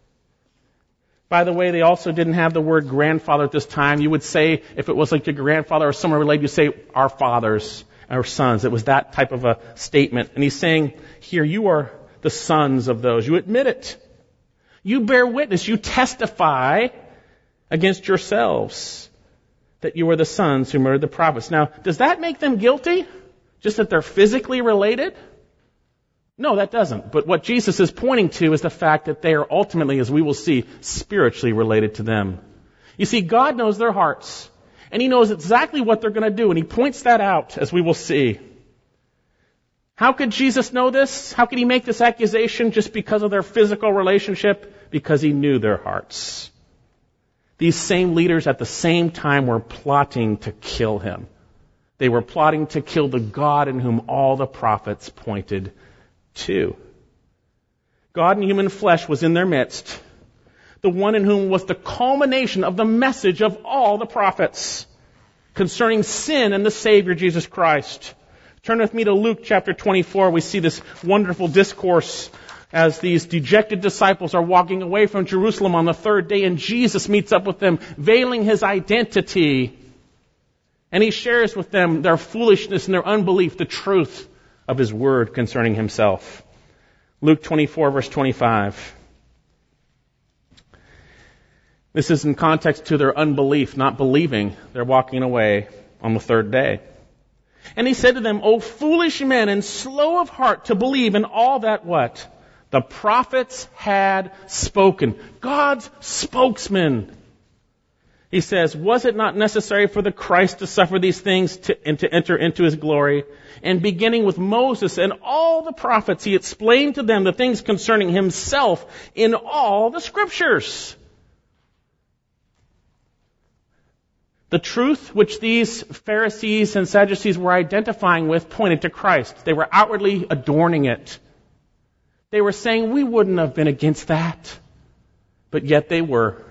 By the way, they also didn't have the word grandfather at this time. You would say, if it was like your grandfather or someone related, you'd say, our fathers. Our sons. It was that type of a statement. And he's saying, here, you are the sons of those. You admit it. You bear witness. You testify against yourselves that you are the sons who murdered the prophets. Now, does that make them guilty? Just that they're physically related? No, that doesn't. But what Jesus is pointing to is the fact that they are ultimately, as we will see, spiritually related to them. You see, God knows their hearts. And he knows exactly what they're going to do, and he points that out, as we will see. How could Jesus know this? How could he make this accusation just because of their physical relationship? Because he knew their hearts. These same leaders at the same time were plotting to kill him. They were plotting to kill the God in whom all the prophets pointed to. God in human flesh was in their midst. The one in whom was the culmination of the message of all the prophets concerning sin and the Savior, Jesus Christ. Turn with me to Luke chapter twenty-four. We see this wonderful discourse as these dejected disciples are walking away from Jerusalem on the third day, and Jesus meets up with them, veiling his identity. And he shares with them their foolishness and their unbelief, the truth of his word concerning himself. Luke twenty-four, verse twenty-five. This is in context to their unbelief, not believing. They're walking away on the third day. And he said to them, O foolish men and slow of heart to believe in all that what? The prophets had spoken. God's spokesman. He says, was it not necessary for the Christ to suffer these things to, and to enter into his glory? And beginning with Moses and all the prophets, he explained to them the things concerning himself in all the scriptures. The truth which these Pharisees and Sadducees were identifying with pointed to Christ. They were outwardly adorning it. They were saying, we wouldn't have been against that. But yet they were.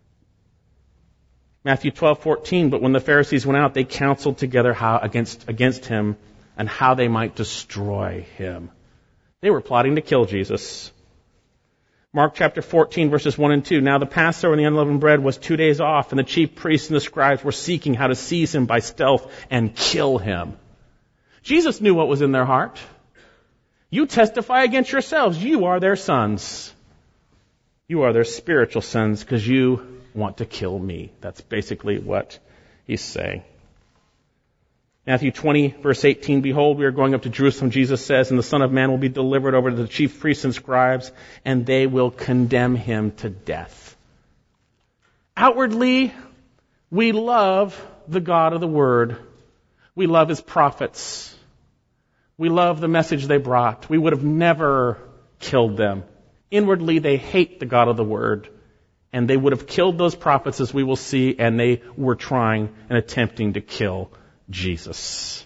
Matthew twelve fourteen, but when the Pharisees went out, they counseled together how against, against him and how they might destroy him. They were plotting to kill Jesus. Mark chapter fourteen, verses one and two. Now the Passover and the unleavened bread was two days off, and the chief priests and the scribes were seeking how to seize him by stealth and kill him. Jesus knew what was in their heart. You testify against yourselves. You are their sons. You are their spiritual sons because you want to kill me. That's basically what he's saying. Matthew twenty, verse eighteen, behold, we are going up to Jerusalem, Jesus says, and the Son of Man will be delivered over to the chief priests and scribes, and they will condemn him to death. Outwardly, we love the God of the Word. We love his prophets. We love the message they brought. We would have never killed them. Inwardly, they hate the God of the Word. And they would have killed those prophets, as we will see, and they were trying and attempting to kill Jesus.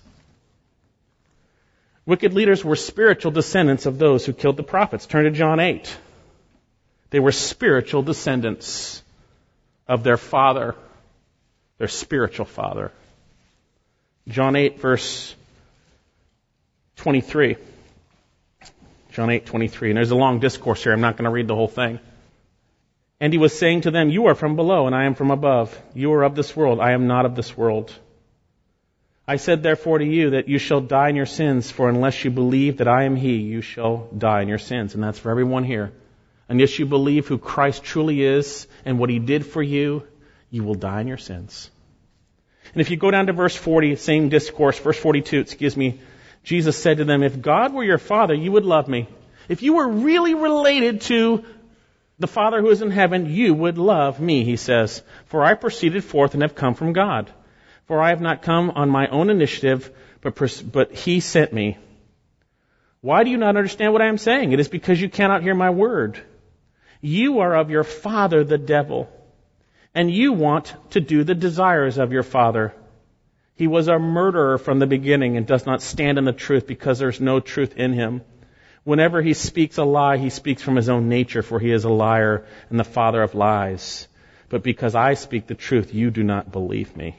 Wicked leaders were spiritual descendants of those who killed the prophets. Turn to John eight. They were spiritual descendants of their father, their spiritual father. John eight, verse twenty-three. John eight, twenty-three. And there's a long discourse here. I'm not going to read the whole thing. And he was saying to them, you are from below, and I am from above. You are of this world. I am not of this world. I said therefore to you that you shall die in your sins, for unless you believe that I am he, you shall die in your sins. And that's for everyone here. Unless you believe who Christ truly is and what he did for you, you will die in your sins. And if you go down to verse forty, same discourse, verse forty-two, excuse me, Jesus said to them, if God were your Father, you would love me. If you were really related to the Father who is in heaven, you would love me, he says. For I proceeded forth and have come from God. For I have not come on my own initiative, but, pers- but he sent me. Why do you not understand what I am saying? It is because you cannot hear my word. You are of your father, the devil, and you want to do the desires of your father. He was a murderer from the beginning and does not stand in the truth because there is no truth in him. Whenever he speaks a lie, he speaks from his own nature, for he is a liar and the father of lies. But because I speak the truth, you do not believe me.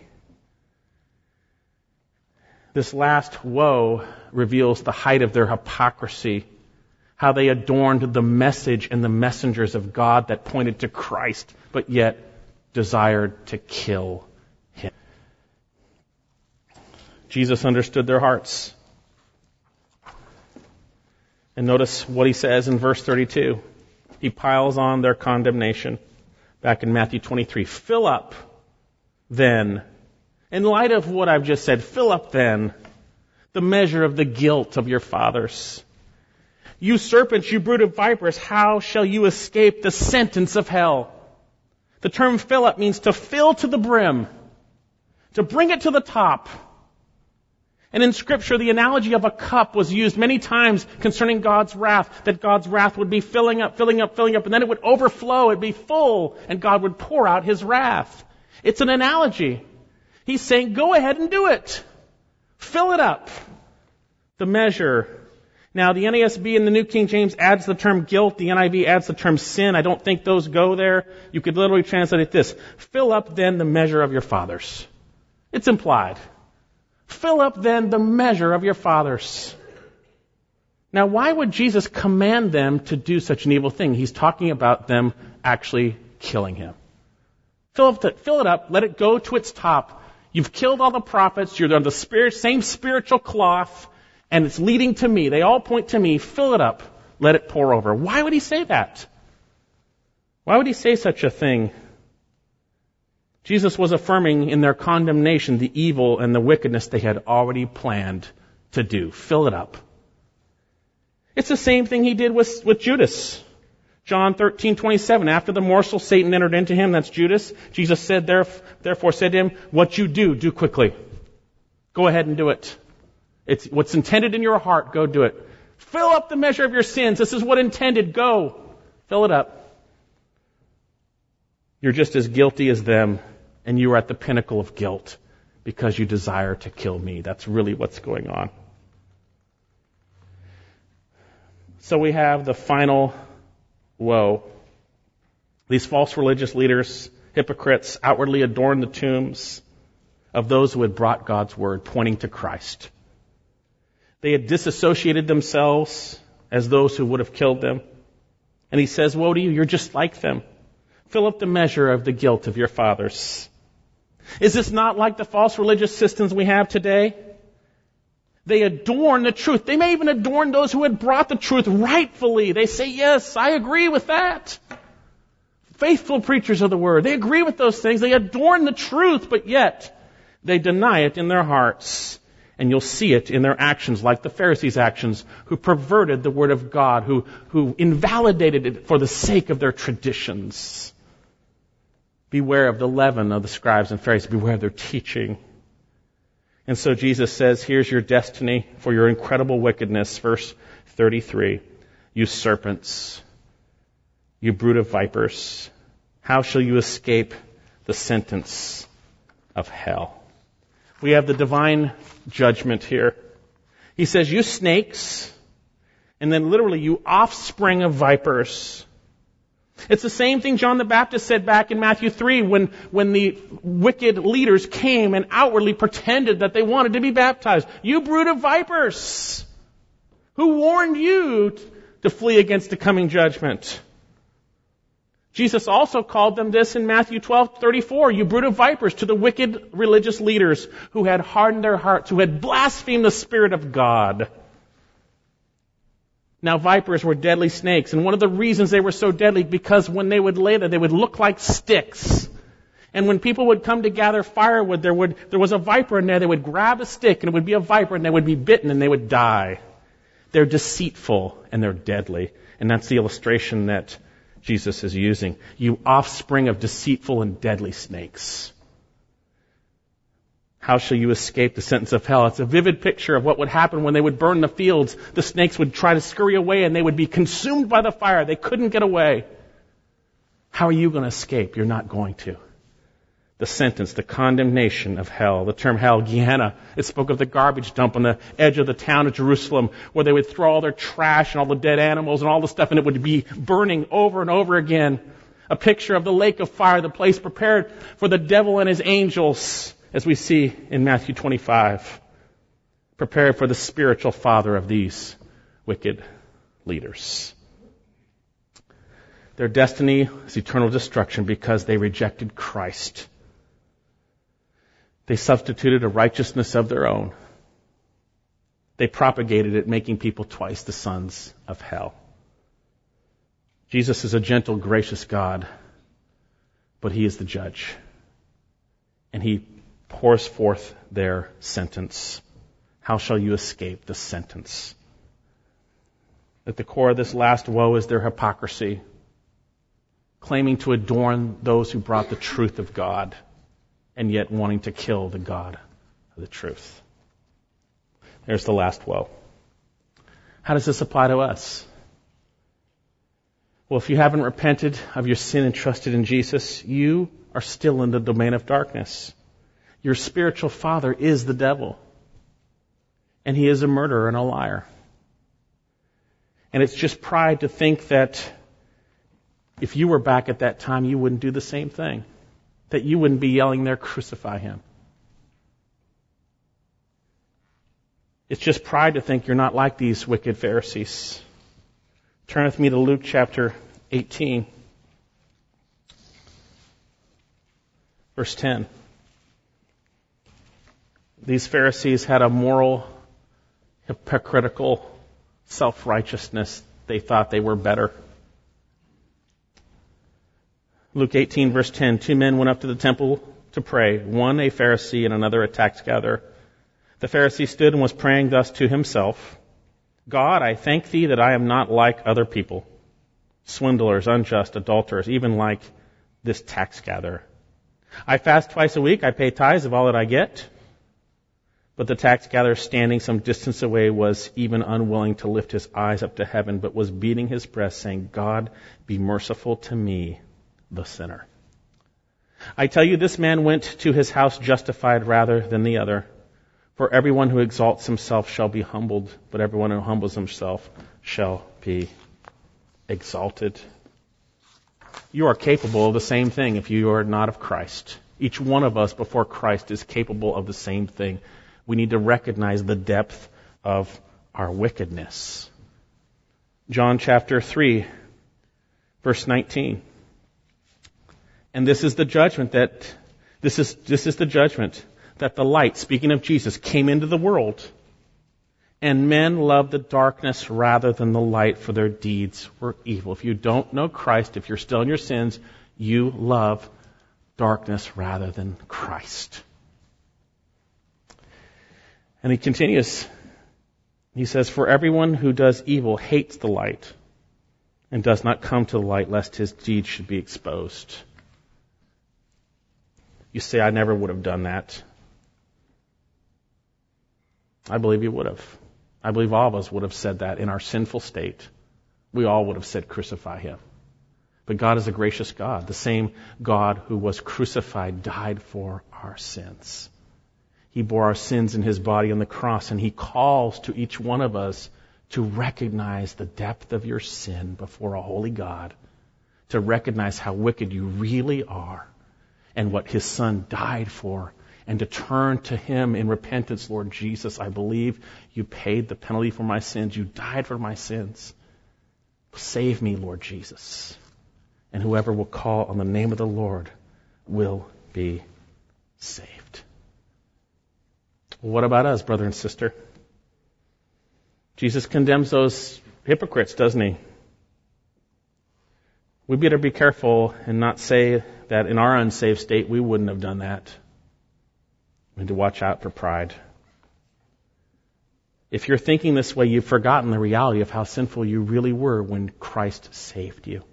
This last woe reveals the height of their hypocrisy, how they adorned the message and the messengers of God that pointed to Christ, but yet desired to kill him. Jesus understood their hearts. And notice what he says in verse thirty-two. He piles on their condemnation. Back in Matthew twenty-three. Fill up, then. In light of what I've just said, fill up, then, the measure of the guilt of your fathers. You serpents, you brood of vipers, how shall you escape the sentence of hell? The term fill up means to fill to the brim, to bring it to the top. And in Scripture, the analogy of a cup was used many times concerning God's wrath, that God's wrath would be filling up, filling up, filling up, and then it would overflow, it'd be full, and God would pour out his wrath. It's an analogy. He's saying, go ahead and do it. Fill it up. The measure. Now, the N A S B and the New King James adds the term guilt. The N I V adds the term sin. I don't think those go there. You could literally translate it this. Fill up then the measure of your fathers. It's implied. Fill up then the measure of your fathers. Now, why would Jesus command them to do such an evil thing? He's talking about them actually killing him. Fill, up the, fill it up. Let it go to its top. You've killed all the prophets. You're on the spirit, same spiritual cloth, and it's leading to me. They all point to me. Fill it up. Let it pour over. Why would he say that? Why would he say such a thing? Jesus was affirming in their condemnation the evil and the wickedness they had already planned to do. Fill it up. It's the same thing he did with, with Judas. John thirteen twenty-seven, after the morsel Satan entered into him, that's Judas, Jesus said, therefore said to him, what you do, do quickly. Go ahead and do it. It's what's intended in your heart, go do it. Fill up the measure of your sins. This is what intended, go. Fill it up. You're just as guilty as them, and you are at the pinnacle of guilt because you desire to kill me. That's really what's going on. So we have the final woe. These false religious leaders, hypocrites, outwardly adorned the tombs of those who had brought God's word, pointing to Christ. They had disassociated themselves as those who would have killed them. And he says, woe to you, you're just like them. Fill up the measure of the guilt of your fathers. Is this not like the false religious systems we have today? They adorn the truth. They may even adorn those who had brought the truth rightfully. They say, yes, I agree with that. Faithful preachers of the word. They agree with those things. They adorn the truth, but yet they deny it in their hearts. And you'll see it in their actions, like the Pharisees' actions, who perverted the word of God, who, who invalidated it for the sake of their traditions. Beware of the leaven of the scribes and Pharisees. Beware of their teaching. And so Jesus says, here's your destiny for your incredible wickedness. Verse thirty-three. You serpents, you brood of vipers, how shall you escape the sentence of hell? We have the divine judgment here. He says, you snakes, and then literally, you offspring of vipers. It's the same thing John the Baptist said back in Matthew three when, when the wicked leaders came and outwardly pretended that they wanted to be baptized. You brood of vipers! Who warned you to flee against the coming judgment? Jesus also called them this in Matthew twelve thirty-four, you brood of vipers, to the wicked religious leaders who had hardened their hearts, who had blasphemed the Spirit of God. Now, vipers were deadly snakes, and one of the reasons they were so deadly, because when they would lay there, they would look like sticks. And when people would come to gather firewood, there would there was a viper in there. They would grab a stick, and it would be a viper, and they would be bitten, and they would die. They're deceitful, and they're deadly. And that's the illustration that Jesus is using. You offspring of deceitful and deadly snakes. How shall you escape the sentence of hell? It's a vivid picture of what would happen when they would burn the fields. The snakes would try to scurry away and they would be consumed by the fire. They couldn't get away. How are you going to escape? You're not going to. The sentence, the condemnation of hell. The term hell, Gehenna, it spoke of the garbage dump on the edge of the town of Jerusalem where they would throw all their trash and all the dead animals and all the stuff, and it would be burning over and over again. A picture of the lake of fire, the place prepared for the devil and his angels, as we see in Matthew twenty-five, prepared for the spiritual father of these wicked leaders. Their destiny is eternal destruction because they rejected Christ. They substituted a righteousness of their own. They propagated it, making people twice the sons of hell. Jesus is a gentle, gracious God, but He is the judge. And He pours forth their sentence. How shall you escape the sentence? At the core of this last woe is their hypocrisy, claiming to adorn those who brought the truth of God, and yet wanting to kill the God of the truth. There's the last woe. How does this apply to us? Well, if you haven't repented of your sin and trusted in Jesus, you are still in the domain of darkness. Your spiritual father is the devil. And he is a murderer and a liar. And it's just pride to think that if you were back at that time, you wouldn't do the same thing. That you wouldn't be yelling there, crucify him. It's just pride to think you're not like these wicked Pharisees. Turn with me to Luke chapter eighteen. Verse ten. These Pharisees had a moral, hypocritical self-righteousness. They thought they were better. Luke eighteen, verse ten. Two men went up to the temple to pray, one a Pharisee and another a tax gatherer. The Pharisee stood and was praying thus to himself, God, I thank thee that I am not like other people, swindlers, unjust, adulterers, even like this tax gatherer. I fast twice a week, I pay tithes of all that I get. But the tax gatherer, standing some distance away, was even unwilling to lift his eyes up to heaven, but was beating his breast, saying, God, be merciful to me, the sinner. I tell you, this man went to his house justified rather than the other. For everyone who exalts himself shall be humbled, but everyone who humbles himself shall be exalted. You are capable of the same thing if you are not of Christ. Each one of us before Christ is capable of the same thing. We need to recognize the depth of our wickedness. John chapter three, verse nineteen. And this is the judgment that, this is, this is the judgment that the light, speaking of Jesus, came into the world. And men loved the darkness rather than the light, for their deeds were evil. If you don't know Christ, if you're still in your sins, you love darkness rather than Christ. And he continues. He says, for everyone who does evil hates the light and does not come to the light, lest his deeds should be exposed. You say, I never would have done that. I believe you would have. I believe all of us would have said that in our sinful state. We all would have said, crucify him. But God is a gracious God. The same God who was crucified died for our sins. He bore our sins in his body on the cross, and he calls to each one of us to recognize the depth of your sin before a holy God, to recognize how wicked you really are and what his son died for, and to turn to him in repentance. Lord Jesus, I believe you paid the penalty for my sins. You died for my sins. Save me, Lord Jesus. And whoever will call on the name of the Lord will be saved. What about us, brother and sister? Jesus condemns those hypocrites, doesn't he? We better be careful and not say that in our unsaved state we wouldn't have done that. We need to watch out for pride. If you're thinking this way, you've forgotten the reality of how sinful you really were when Christ saved you.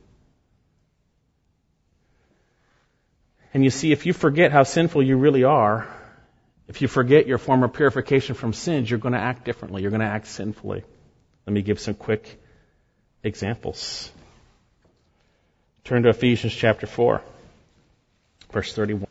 And you see, if you forget how sinful you really are, if you forget your former purification from sins, you're going to act differently. You're going to act sinfully. Let me give some quick examples. Turn to Ephesians chapter four, verse thirty-one.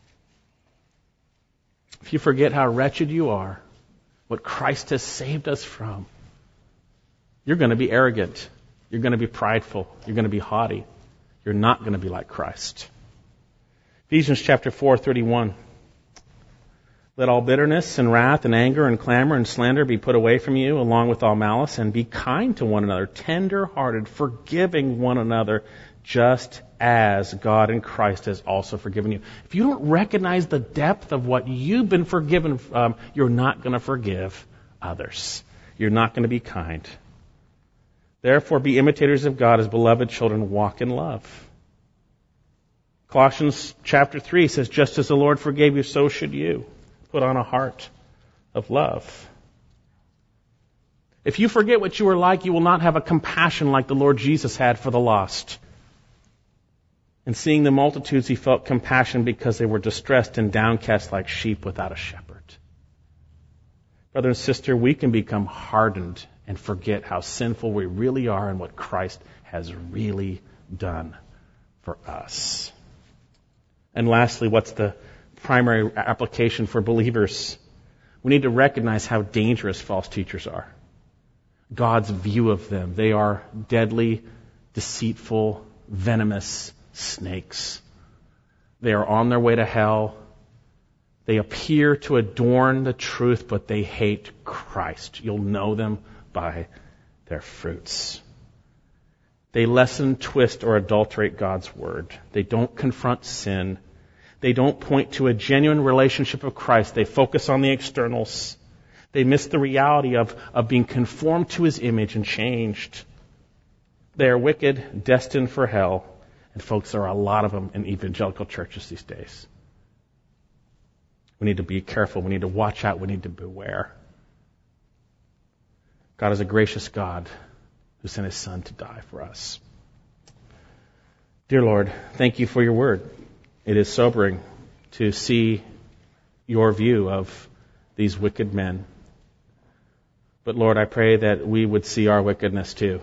If you forget how wretched you are, what Christ has saved us from, you're going to be arrogant. You're going to be prideful. You're going to be haughty. You're not going to be like Christ. Ephesians chapter four, thirty-one. Let all bitterness and wrath and anger and clamor and slander be put away from you, along with all malice, and be kind to one another, tender-hearted, forgiving one another, just as God in Christ has also forgiven you. If you don't recognize the depth of what you've been forgiven from, you're not going to forgive others. You're not going to be kind. Therefore, be imitators of God as beloved children, walk in love. Colossians chapter three says, just as the Lord forgave you, so should you. Put on a heart of love. If you forget what you were like, you will not have a compassion like the Lord Jesus had for the lost. And seeing the multitudes, he felt compassion because they were distressed and downcast like sheep without a shepherd. Brother and sister, we can become hardened and forget how sinful we really are and what Christ has really done for us. And lastly, what's the primary application for believers? We need to recognize how dangerous false teachers are. God's view of them. They are deadly, deceitful, venomous snakes. They are on their way to hell. They appear to adorn the truth, but they hate Christ. You'll know them by their fruits. They lessen, twist, or adulterate God's word. They don't confront sin. They don't point to a genuine relationship of Christ. They focus on the externals. They miss the reality of, of being conformed to his image and changed. They are wicked, destined for hell. And folks, there are a lot of them in evangelical churches these days. We need to be careful. We need to watch out. We need to beware. God is a gracious God who sent his Son to die for us. Dear Lord, thank you for your word. It is sobering to see your view of these wicked men. But Lord, I pray that we would see our wickedness too.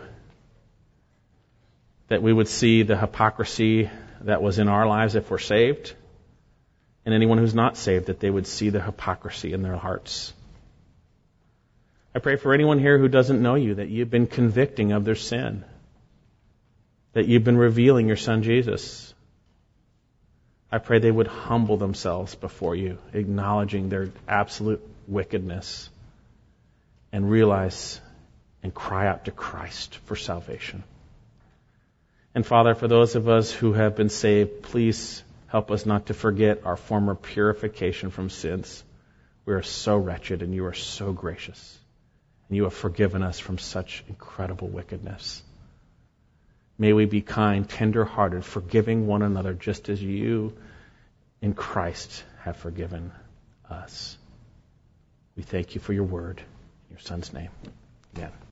That we would see the hypocrisy that was in our lives if we're saved. And anyone who's not saved, that they would see the hypocrisy in their hearts. I pray for anyone here who doesn't know you, that you've been convicting of their sin. That you've been revealing your Son Jesus. I pray they would humble themselves before you, acknowledging their absolute wickedness, and realize and cry out to Christ for salvation. And Father, for those of us who have been saved, please help us not to forget our former purification from sins. We are so wretched, and you are so gracious. And you have forgiven us from such incredible wickedness. May we be kind, tender-hearted, forgiving one another just as you in Christ have forgiven us. We thank you for your word. In your Son's name. Amen.